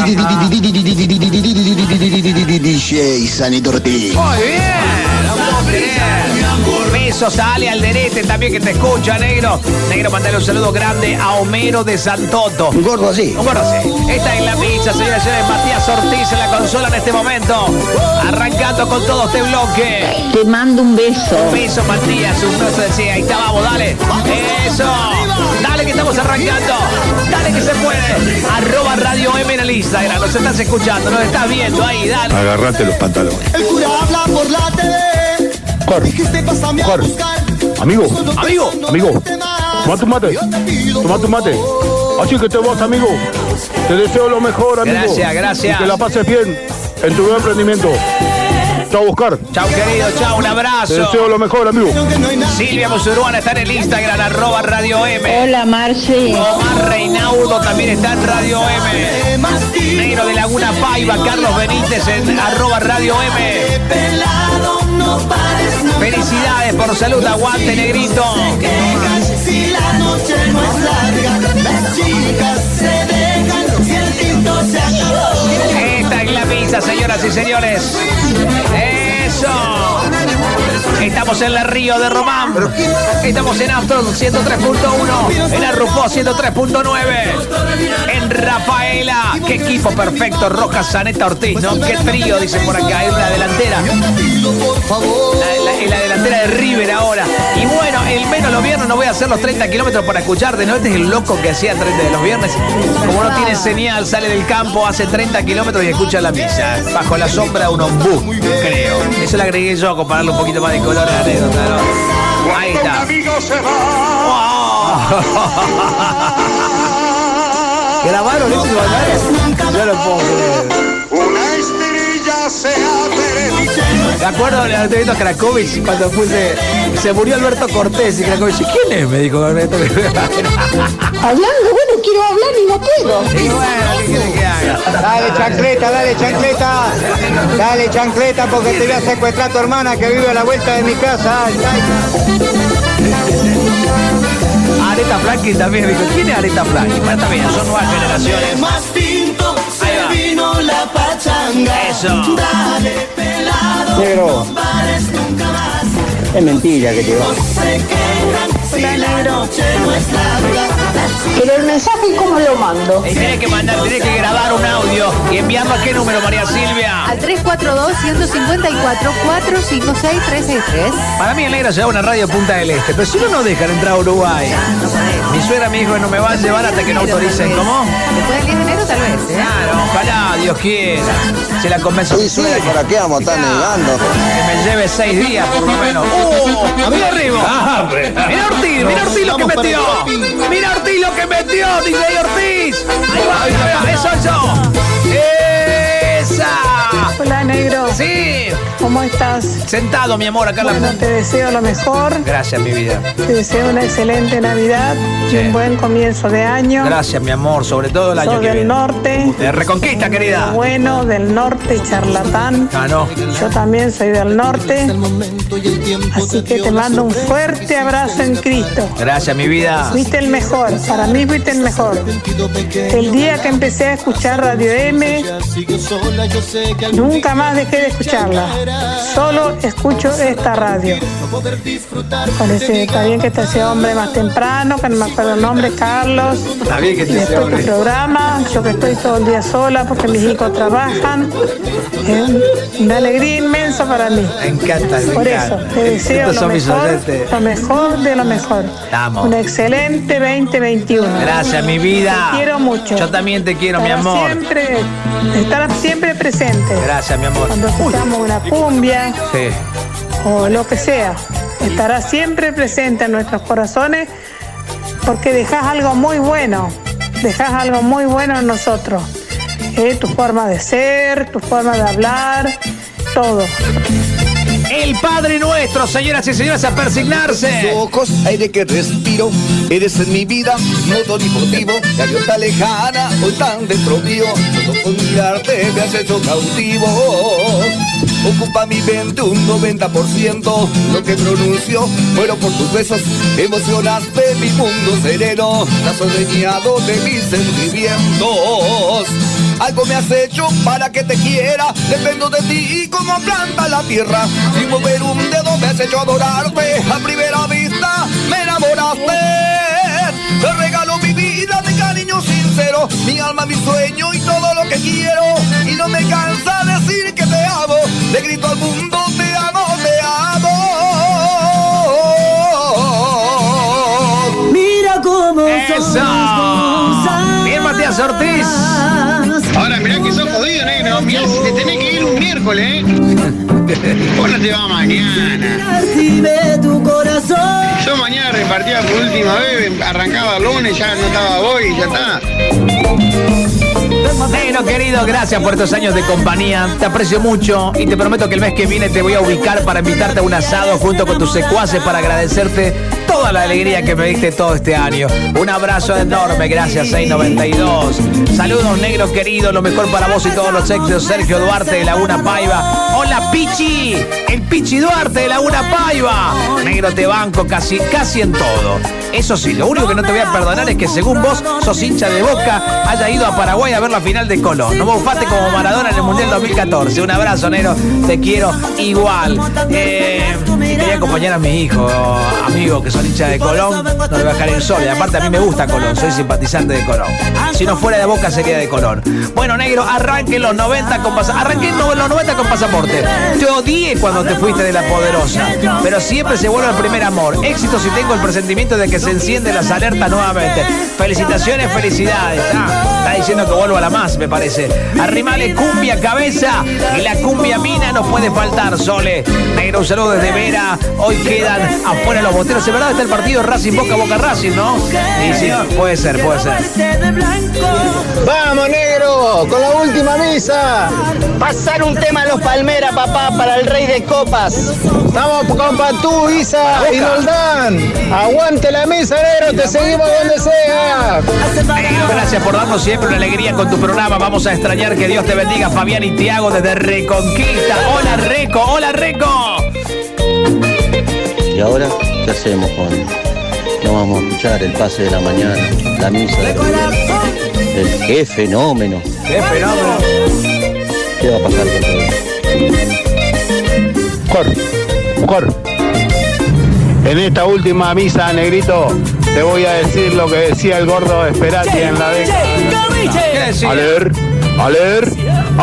D J Sanito Ortiz. Muy bien, no puedo creer. Besos a Ale Alderete también que te escucha, negro. Negro, mandale un saludo grande a Homero de Santoto. Un gordo así. Un gordo así. Esta es la pizza, señoras y señores. Matías Ortiz en la consola en este momento. Arrancando con todo este bloque. Te mando un beso. Un beso, Matías. Un beso decía. Ahí está, vamos, dale. Eso. Dale que estamos arrancando. Dale que se puede. Arroba Radio M en el Instagram. Nos estás escuchando, nos estás viendo ahí. Dale. Agarrate los pantalones. El cura habla por la T V. Cor, Cor, amigo, amigo, amigo, toma tu mate, toma tu mate. Así que te vas, amigo. Te deseo lo mejor, amigo. Gracias, gracias. Y que la pases bien en tu nuevo emprendimiento. Chao, Oscar. Chao, querido, chao, un abrazo. Te deseo lo mejor, amigo. Silvia Musuruana está en el Instagram, arroba Radio M. Hola, Marci. Omar Reinaudo también está en Radio M. Negro de Laguna Paiva, Carlos Benítez en arroba Radio M. Felicidades por salud, aguante, negrito. Si la noche no es larga, las chicas se dejan y el tinto se acabó. Esta es la pizza, señoras y señores. Eso. Estamos en la Río de Román. Estamos en Astros ciento tres punto uno. En el Rufó ciento tres punto nueve. En Rafaela. Qué equipo perfecto. Rojas, Zaneta, Ortiz, ¿no? Qué trío, dicen por acá. Es la delantera. La, la, la delantera de River ahora. Y bueno, el menos los viernes no voy a hacer los treinta kilómetros para escucharte, ¿no? Este es el loco que hacía treinta de los viernes. Como no tiene señal, sale del campo, hace treinta kilómetros y escucha la misa. Bajo la sombra de un ombú, creo. Eso le agregué yo para darle un poquito más de color a la anécdota, ¿no? Ahí está. Oh. ¿Grabaron eso? Yo lo puedo creer. Una estrella se ha perdido. Me acuerdo de Alberto Cracovich cuando puse. Se murió Alberto Cortés y Cracovich. ¿Quién es? Me dijo Alberto. Hablando, bueno, quiero hablar y no puedo. Y bueno, ¿qué quiere que haga? Dale, chancleta, dale, chancleta. Dale, chancleta, porque te voy a secuestrar a tu hermana que vive a la vuelta de mi casa. Ay, ay. Aretha Franklin también dijo. ¿Quién es Aretha Franklin? Bueno, también, son nuevas generaciones. Más tinto, se vino la pachanga. Eso. Dale, pelado. Negro. Es mentira que te va. Hola, negro. Pero el mensaje, ¿cómo lo mando? Y tenés que mandar, tenés que grabar un audio y enviarlo a qué número, María Silvia. Al tres cuatro dos, uno cinco cuatro, cuatro cinco seis, tres seis tres. Para mí el negro se va a una radio Punta del Este, pero si no nos dejan entrar a Uruguay. Mi suegra me dijo que no me va a llevar hasta que no autoricen. ¿Cómo? Después del diez de enero tal vez, ¿eh? Claro, ojalá, Dios quiera. Se la convenzo. Sí, sí, ¿para qué vamos a estar negando? Que me lleve seis días por lo menos. ¡Uh! ¡Mira arriba! ¡Mira Ortiz! ¡Mira Ortiz lo que metió! ¡Mira Ortiz lo que metió! ¡D J Ortiz! ¡Ahí va! ¡Ahí va! ¡Eso yo! ¡Esa! Hola, negro. ¡Sí! ¿Cómo estás? Sentado, mi amor, acá en Bueno, la... te deseo lo mejor. Gracias, mi vida. Te deseo una excelente Navidad y Sí. un buen comienzo de año. Gracias, mi amor, sobre todo el año Sos que del viene. norte. De Reconquista, querida. Bueno, del norte, charlatán. Ah, no. Yo también soy del norte. Así que te mando un fuerte abrazo en Cristo. Gracias, mi vida. Fuiste el mejor, para mí fuiste el mejor. El día que empecé a escuchar Radio M, nunca más dejé de escucharla. Solo escucho esta radio. Parece, está bien que esté ese hombre más temprano, que no me acuerdo el nombre, Carlos. Está bien que Y esté ese después tu hombre. programa, yo que estoy todo el día sola porque mis hijos trabajan. Eh, una alegría inmensa para mí. Me encanta, me Por eso, encanta. te deseo Estos lo son mis mejor, oyentes. lo mejor de lo mejor. Te amo. Un excelente veinte veintiuno. Gracias, mi vida. Te quiero mucho. Yo también te quiero, mi Estará amor. Siempre, estará siempre presente. Gracias, mi amor. Cuando escuchamos una cumbia Sí. o lo que sea, estará siempre presente en nuestros corazones porque dejas algo muy bueno, dejas algo muy bueno en nosotros. Eh, tu forma de ser, tu forma de hablar, todo. El Padre Nuestro, señoras y señores, a persignarse. Ojos, aire que respiro, eres en mi vida, motor y motivo, la está lejana, hoy tan dentro mío, solo con mirarte me has hecho cautivo. Ocupa mi mente un noventa por ciento, lo que pronuncio, muero por tus besos, emocionaste mi mundo sereno, estás ordeñado de mis sentimientos. Algo me has hecho para que te quiera, dependo de ti como planta la tierra. Sin mover un dedo me has hecho adorarte, a primera vista me enamoraste. Te regalo mi vida de cariño sincero, mi alma, mi sueño y todo lo que quiero. Y no me cansa decir que te amo, le grito al mundo te amo, te amo. Mira cómo ¡Eso! Bien, Matías Ortiz. Ahora, mirá que sos jodido, negro. Mirá si te tenés que ir un miércoles, ¿eh? ¿Por no te vas mañana? Tu corazón. Yo mañana repartía por última vez, arrancaba el lunes, ya no estaba hoy y ya está. Negro querido, gracias por estos años de compañía. Te aprecio mucho y te prometo que el mes que viene te voy a ubicar para invitarte a un asado junto con tus secuaces para agradecerte toda la alegría que me diste todo este año. Un abrazo enorme, gracias seis noventa y dos. Saludos, negro querido, lo mejor para vos y todos los éxitos. Sergio Duarte de Laguna Paiva. Hola, Pichi, el Pichi Duarte de Laguna Paiva. Negro, te banco casi, casi en todo. Eso sí, lo único que no te voy a perdonar es que según vos sos hincha de Boca, haya ido a Paraguay a ver la final de Colón. No bufaste como Maradona en el Mundial dos mil catorce. Un abrazo, negro, te quiero igual. Eh, quería acompañar a mi hijo, amigo, que son hinchas de Colón, no le voy a dejar ir solo. Y aparte a mí me gusta Colón, soy simpatizante de Colón. Si no fuera de Boca sería de Colón. Bueno, negro, arranque los noventa con pasaporte. Arranqué los noventa con pasaporte. Te odié cuando te fuiste de La Poderosa, pero siempre se vuelve el primer amor. Éxito si tengo el presentimiento de que se encienden las alertas nuevamente. Felicitaciones, felicidades. Ah, está diciendo que vuelvo a la más, me parece. Arrimale cumbia cabeza y la cumbia mina no puede faltar, Sole. Negro, un saludo desde Vera. Hoy quedan afuera los boteros. ¿Es verdad está el partido Racing Boca Boca Racing, no? Sí, sí, puede ser, puede ser. Vamos, negro, con la última misa. Pasar un tema a los Palmeras, papá, para el Rey de Copas. Vamos con Patú, Isa y Noldán. Aguante la misa, negro, te seguimos donde sea. Negro, gracias por darnos siempre una alegría con tu programa. Vamos a extrañar, que Dios te bendiga, Fabián y Tiago desde Reconquista. Hola, Reco, hola, Reco. ¿Y ahora qué hacemos, Juan? No vamos a escuchar el pase de la mañana, la misa de la el qué fenómeno. Qué fenómeno. ¿Qué va a pasar con todo eso? Mejor, mejor. En esta última misa, negrito, te voy a decir lo que decía el gordo Esperati en la década. Aler, aler,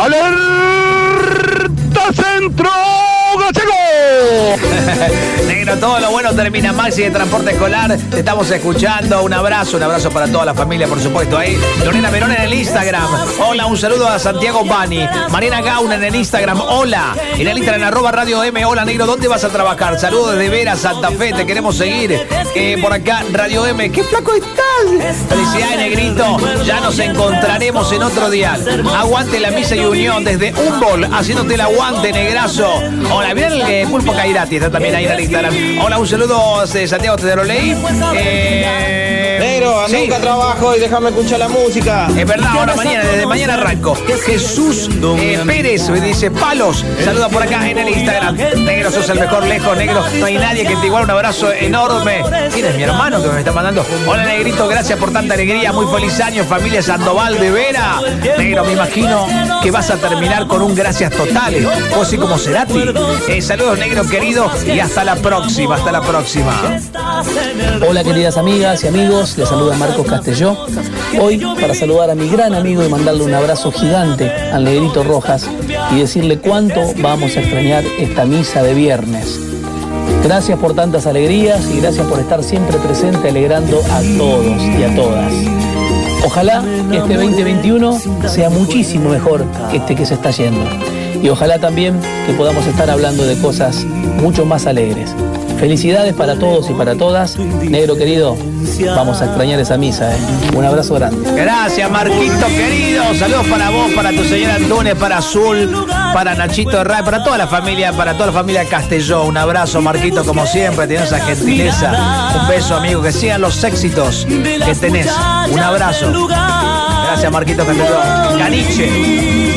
alerta centro gallego. Negro, todo lo bueno termina. Maxi de Transporte Escolar, te estamos escuchando. Un abrazo, un abrazo para toda la familia, por supuesto. Ahí, Lorena Verón en el Instagram. Hola, un saludo a Santiago Bani. Mariana Gauna en el Instagram. Hola. En el Instagram, arroba Radio M. Hola, negro, ¿dónde vas a trabajar? Saludos desde Vera, Santa Fe. Te queremos seguir. Eh, por acá, Radio M. ¡Qué flaco estás! Felicidades, negrito. Ya nos encontraremos en otro dial. Aguante la misa y unión desde Humboldt, haciéndote el aguante, negrazo. Hola, bien el eh, Pulpo Cairati está también ahí en el Instagram. Hola, un saludo de Santiago, te lo leí. Eh, Negro, anda sí. nunca trabajo y déjame escuchar la música. Es verdad, ahora mañana, desde mañana arranco. Jesús eh, Pérez me dice palos. Saluda por acá en el Instagram. Negro, sos el mejor lejos, negro. No hay nadie que te iguale. Un abrazo enorme. ¿Quién es mi hermano que me está mandando? Hola, negrito, gracias por tanta alegría. Muy feliz año, familia Sandoval de Vera. Negro, me imagino que vas a terminar con un gracias totales. O así como Cerati. Eh, saludos, negro querido, y hasta la próxima, hasta la próxima. Hola, queridas amigas y amigos, les saluda Marcos Castelló. Hoy para saludar a mi gran amigo y mandarle un abrazo gigante al Negrito Rojas y decirle cuánto vamos a extrañar esta misa de viernes. Gracias por tantas alegrías y gracias por estar siempre presente alegrando a todos y a todas. Ojalá que este veinte veintiuno sea muchísimo mejor que este que se está yendo. Y ojalá también que podamos estar hablando de cosas mucho más alegres. Felicidades para todos y para todas. Negro querido, vamos a extrañar esa misa, ¿eh? Un abrazo grande. Gracias, Marquito querido. Saludos para vos, para tu señora Antunes, para Azul, para Nachito Ray, para toda la familia, para toda la familia Castelló. Un abrazo, Marquito, como siempre, tienes esa gentileza. Un beso, amigo, que sigan los éxitos que tenés. Un abrazo. Gracias, Marquito Castelló. Caniche.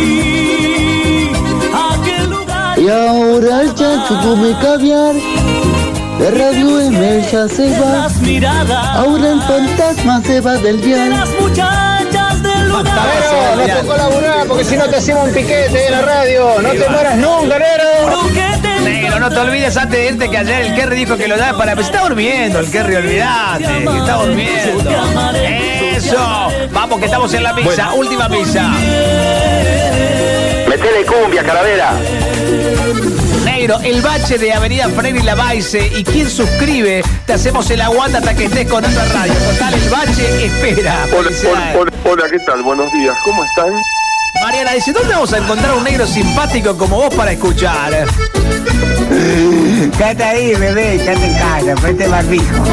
Y ahora el chancho come caviar, de Radio M ya se va, ahora el fantasma se va del dial. Pero no te colaborar porque si no te hacemos un piquete en la radio. No te mueras nunca, negro. Negro, no te olvides antes de irte que ayer el Kerry dijo que lo da para... Está durmiendo el Kerry, olvidate, que está durmiendo. Eso. Vamos, que estamos en la misa, bueno. Última misa. Metele cumbia, calavera. Negro, el bache de Avenida Freire Lavalle y quien suscribe, te hacemos el aguante hasta que estés con otra radio. Total, el bache espera. Hola, hola, hola, hola, ¿qué tal? Buenos días, ¿cómo están? Mariana dice, ¿dónde vamos a encontrar un negro simpático como vos para escuchar? Quédate ahí, bebé, quédate en casa, ponete barbijo.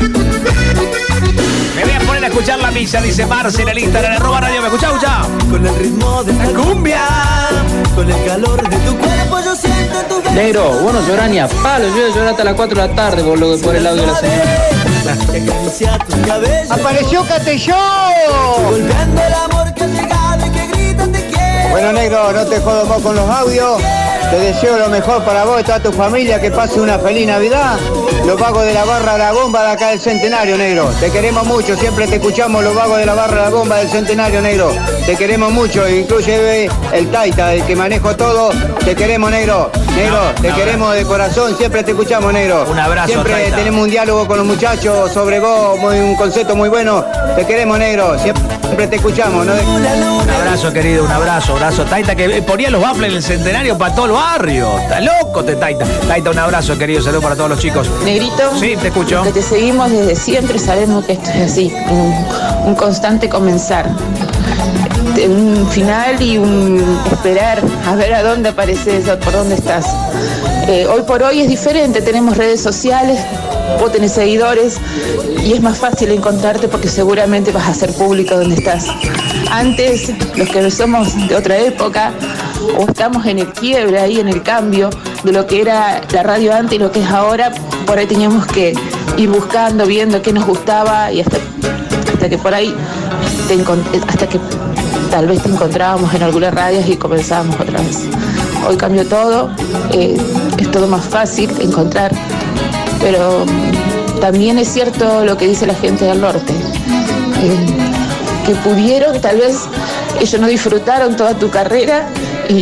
Me voy a poner a escuchar la misa, dice Marce en el Instagram, arroba radio, ¿me escuchás, escuchá? Con el ritmo de la cumbia, con el calor de tu cuerpo, yo siento tu beso. Negro, bueno, llorar ni a palo, yo voy a llorar hasta las cuatro de la tarde por, lo, por el audio de la señora. ¡Apareció Castelló! Golpeando el amor que ha llegado y que grita te quiero. Bueno, negro, no te jodo más con los audios. te deseo lo mejor para vos y toda tu familia, que pase una feliz Navidad. Los vagos de la barra La Bomba de acá del Centenario, negro. Te queremos mucho, siempre te escuchamos, los vagos de la barra La Bomba del Centenario, negro. Te queremos mucho, incluye el Taita, el que manejo todo. Te queremos, negro. Negro, no, te no, queremos de corazón, siempre te escuchamos, negro. Un abrazo, siempre Taita. Tenemos un diálogo con los muchachos sobre vos, muy, un concepto muy bueno. Te queremos, negro. Siempre te escuchamos, ¿no? Un abrazo, querido, un abrazo, abrazo. Taita, que ponía los baffles en el Centenario para todo el barrio. Está loco, te Taita. Taita, un abrazo, querido. Saludos para todos los chicos. Negrito. Sí, te escucho. Que te seguimos desde siempre, sabemos que esto es así. Un, un constante comenzar. Un final y un esperar a ver a dónde apareces, por dónde estás. Eh, hoy por hoy es diferente, tenemos redes sociales, vos tenés seguidores y es más fácil encontrarte porque seguramente vas a hacer público donde estás. Antes, los que somos de otra época, o estamos en el quiebre ahí, en el cambio de lo que era la radio antes y lo que es ahora, por ahí teníamos que ir buscando, viendo qué nos gustaba y hasta, hasta que por ahí te encont- hasta que tal vez te encontrábamos en algunas radios y comenzábamos otra vez. Hoy cambió todo, eh, es todo más fácil encontrar, pero también es cierto lo que dice la gente del norte, eh, que pudieron, tal vez ellos no disfrutaron toda tu carrera y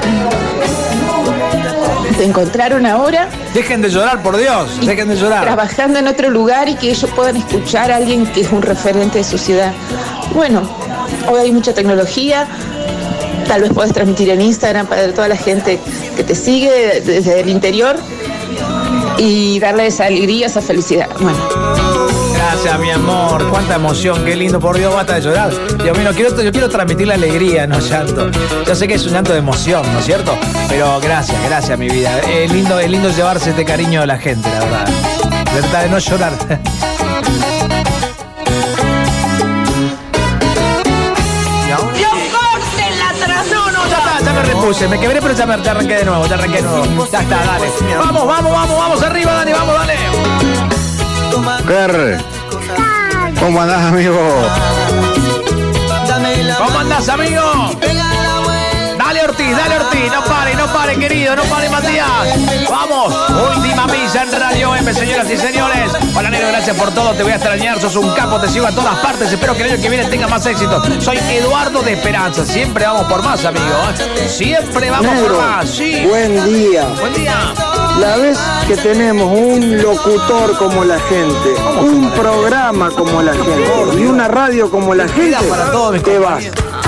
te encontraron ahora. Dejen de llorar, por Dios, dejen de llorar. Trabajando en otro lugar y que ellos puedan escuchar a alguien que es un referente de su ciudad. Bueno, hoy hay mucha tecnología, tal vez puedes transmitir en Instagram para toda la gente que te sigue desde el interior y darle esa alegría, esa felicidad. Bueno. Gracias, mi amor. Cuánta emoción, qué lindo, por Dios, basta de llorar. Dios mío, quiero, yo quiero transmitir la alegría, no llanto. Yo sé que es un llanto de emoción, ¿no es cierto? Pero gracias, gracias, mi vida. Es lindo, es lindo llevarse este cariño de la gente, la verdad. Verdad de no llorar. Me repuse, me quebré, pero ya me ya arranqué de nuevo, ya arranqué de nuevo. Ya está, dale. Vamos, vamos, vamos, vamos arriba, Dani, vamos, dale. Kerr, ¿cómo andás, amigo? ¿Cómo andás, amigo? Dale, Ortiz, dale, Ortiz. No pare, no pare, querido, no pare, Matías. Vamos, última misa en Radio M, señoras y señores. Hola, negro, gracias por todo. Te voy a extrañar, sos un capo, te sigo a todas partes. Espero que el año que viene tenga más éxito. Soy Eduardo de Esperanza. Siempre vamos por más, amigo. Siempre vamos negro, por más, sí. Buen día. Buen día. La vez que tenemos un locutor como la gente, un programa como la gente y una radio como la gente, para todos, te vas.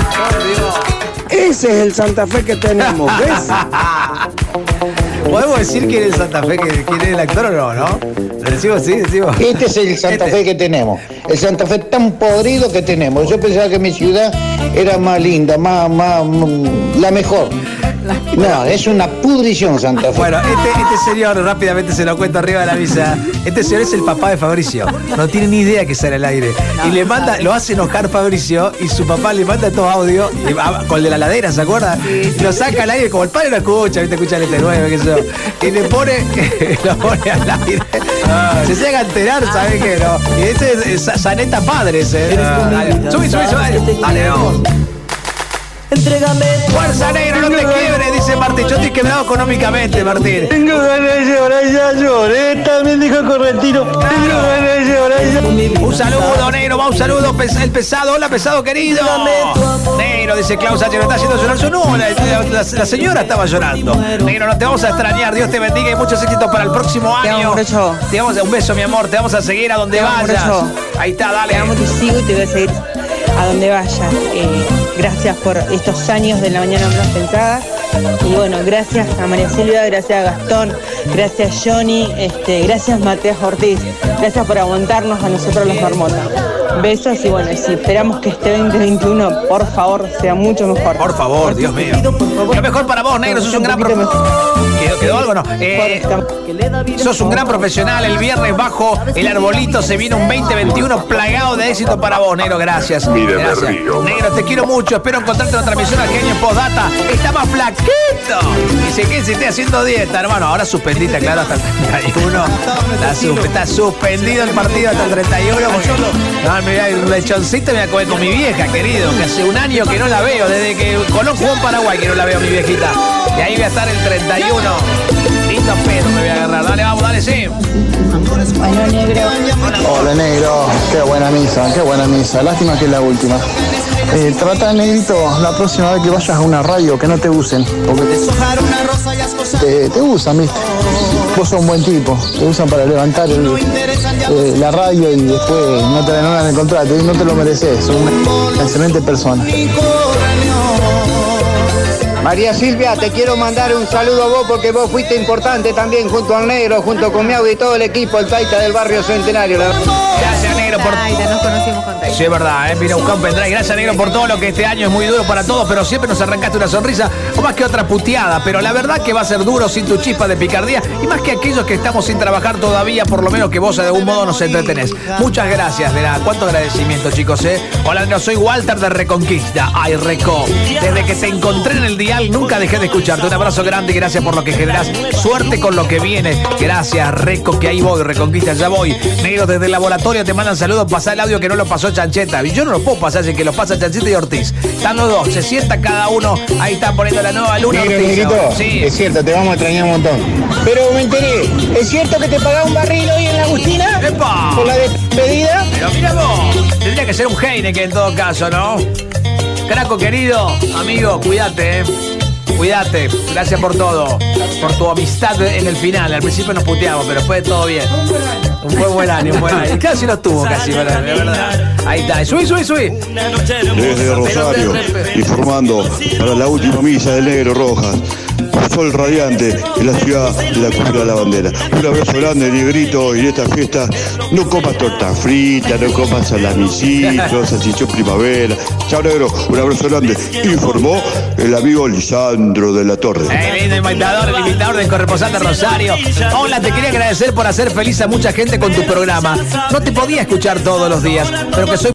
Ese es el Santa Fe que tenemos, ¿ves? ¿Podemos decir quién es el Santa Fe, quién es el actor o no, no? ¿Lo decimos? Sí, decimos. Este es el Santa este. Fe que tenemos. El Santa Fe tan podrido que tenemos. Yo pensaba que mi ciudad era más linda, más, más, la mejor. No, es una pudrición Santa Fe. Bueno, este, este señor, rápidamente se lo cuento arriba de la misa. Este señor es el papá de Fabricio. No tiene ni idea que sale al aire. Y le manda, lo hace enojar Fabricio y su papá le manda todo audio con el de la ladera, ¿se acuerda? Y lo saca al aire, como el padre lo escucha, ¿viste? Escucha el este nueve, qué sé yo. Y le pone, lo pone al aire. Se llega a enterar, ¿sabes qué? No. Y este es Saneta Padres, ¿eh? Subí, subí, subí. Dale, vamos. Entrégame. Fuerza, negro, no te quiebres, dice Martín. Yo estoy quebrado económicamente, Martín. Tengo ganas de llorar, ya lloré. También dijo Correntino. Tengo ganas de llorar, ya. Un saludo, negro, va un saludo, el pesado. Hola, pesado querido. Negro, dice Klaus H, ¿me está haciendo llorar? Yo no, la, la, la, la señora estaba llorando. Negro, no te vamos a extrañar. Dios te bendiga y muchos éxitos para el próximo año. Te amo, te vamos a un beso, mi amor. Te vamos a seguir a donde vayas. Ahí está, dale. Te amo, te sigo y te voy a seguir a donde vayas. Eh, gracias por estos años de La Mañana Más Pensada. Y bueno, gracias a María Silvia, gracias a Gastón, gracias Johnny, este, gracias Matías Ortiz, gracias por aguantarnos a nosotros los marmotas. Besos y bueno, si esperamos que este veinte veintiuno, por favor, sea mucho mejor. Por favor, Dios mío. Lo mejor para vos, negro, sos un gran profesional. ¿Quedó, ¿Quedó algo o no? Eh, sos un gran profesional. El viernes bajo el arbolito se viene un veinte veintiuno plagado de éxito para vos, negro. Gracias. Gracias. Negro, te quiero mucho. Espero encontrarte en otra transmisión al Genio Postdata. Está más flaquito. Dice que se esté haciendo dieta, hermano. Ahora suspendita, claro, hasta el treinta y uno. Está, su, está suspendido el partido hasta el treinta y uno. Porque, no, No, me voy a ir un lechoncito y me voy a comer con mi vieja, querido, que hace un año que no la veo, desde que conozco a Paraguay que no la veo a mi viejita. Y ahí voy a estar el treinta y uno. Lindo pedo me voy a agarrar. Dale, vamos, dale, sí. Bueno, negro. Hola, negro. Qué buena misa, qué buena misa. Lástima que es la última. Eh, trata, negrito, la próxima vez que vayas a una radio, que no te usen. Porque te, te, te usan, ¿viste? Vos sos un buen tipo. Te usan para levantar el, eh, la radio y después no te dan el contrato. Y no te lo mereces. Sos una excelente persona. María Silvia, te quiero mandar un saludo a vos porque vos fuiste importante también junto al negro, junto con Miau y todo el equipo, el Taita del barrio Centenario. La... Gracias, negro, por... Taita, nos conocimos con Taita. Sí, es verdad, ¿eh? Vine a buscar un pendrive. Gracias, negro, por todo lo que este año es muy duro para todos, pero siempre nos arrancaste una sonrisa o más que otra puteada. Pero la verdad que va a ser duro sin tu chispa de picardía y más que aquellos que estamos sin trabajar todavía, por lo menos que vos de algún modo nos entretenés. Muchas gracias, de la... Cuánto agradecimiento, chicos, ¿eh? Hola, no, soy Walter de Reconquista. Ay, Reco. Desde que te encontré en el dial, nunca dejé de escucharte. Un abrazo grande y gracias por lo que generás. Suerte con lo que viene. Gracias, Reco, que ahí voy, Reconquista, ya voy. Negro, desde el laboratorio te mandan saludos. Pasá el audio que no lo pasó Chancheta. Y yo no lo puedo pasar, así que lo pasa Chancheta y Ortiz. Están los dos, se sienta cada uno. Ahí están poniendo la nueva luna. Negro, Ortiz. negrito, Sí. es cierto, te vamos a extrañar un montón. Pero me enteré, ¿es cierto que te pagaba un barril hoy en la Agustina? ¡Epa! ¿Por la despedida? Pero mira vos, tendría que ser un Heineken en todo caso, ¿no? Craco querido, amigo, cuídate, ¿eh? Cuídate, gracias por todo, por tu amistad en el final. Al principio nos puteamos, pero fue todo bien. Un buen buen año, un buen año. Casi lo tuvo, casi, ¿verdad? De verdad. Ahí está, subí, subí, subí. Desde Rosario, informando para la última misa del Negro Rojas. Sol radiante en la ciudad de la cultura de la bandera. Un abrazo grande, negrito, y en esta fiesta no comas torta frita, no comas salamicitos, salchichón primavera. Chao, negro, un abrazo grande. Informó el amigo Lisandro de la Torre. El lindo imitador, el imitador del corresponsal de Rosario. Hola, te quería agradecer por hacer feliz a mucha gente con tu programa. No te podía escuchar todos los días, pero que soy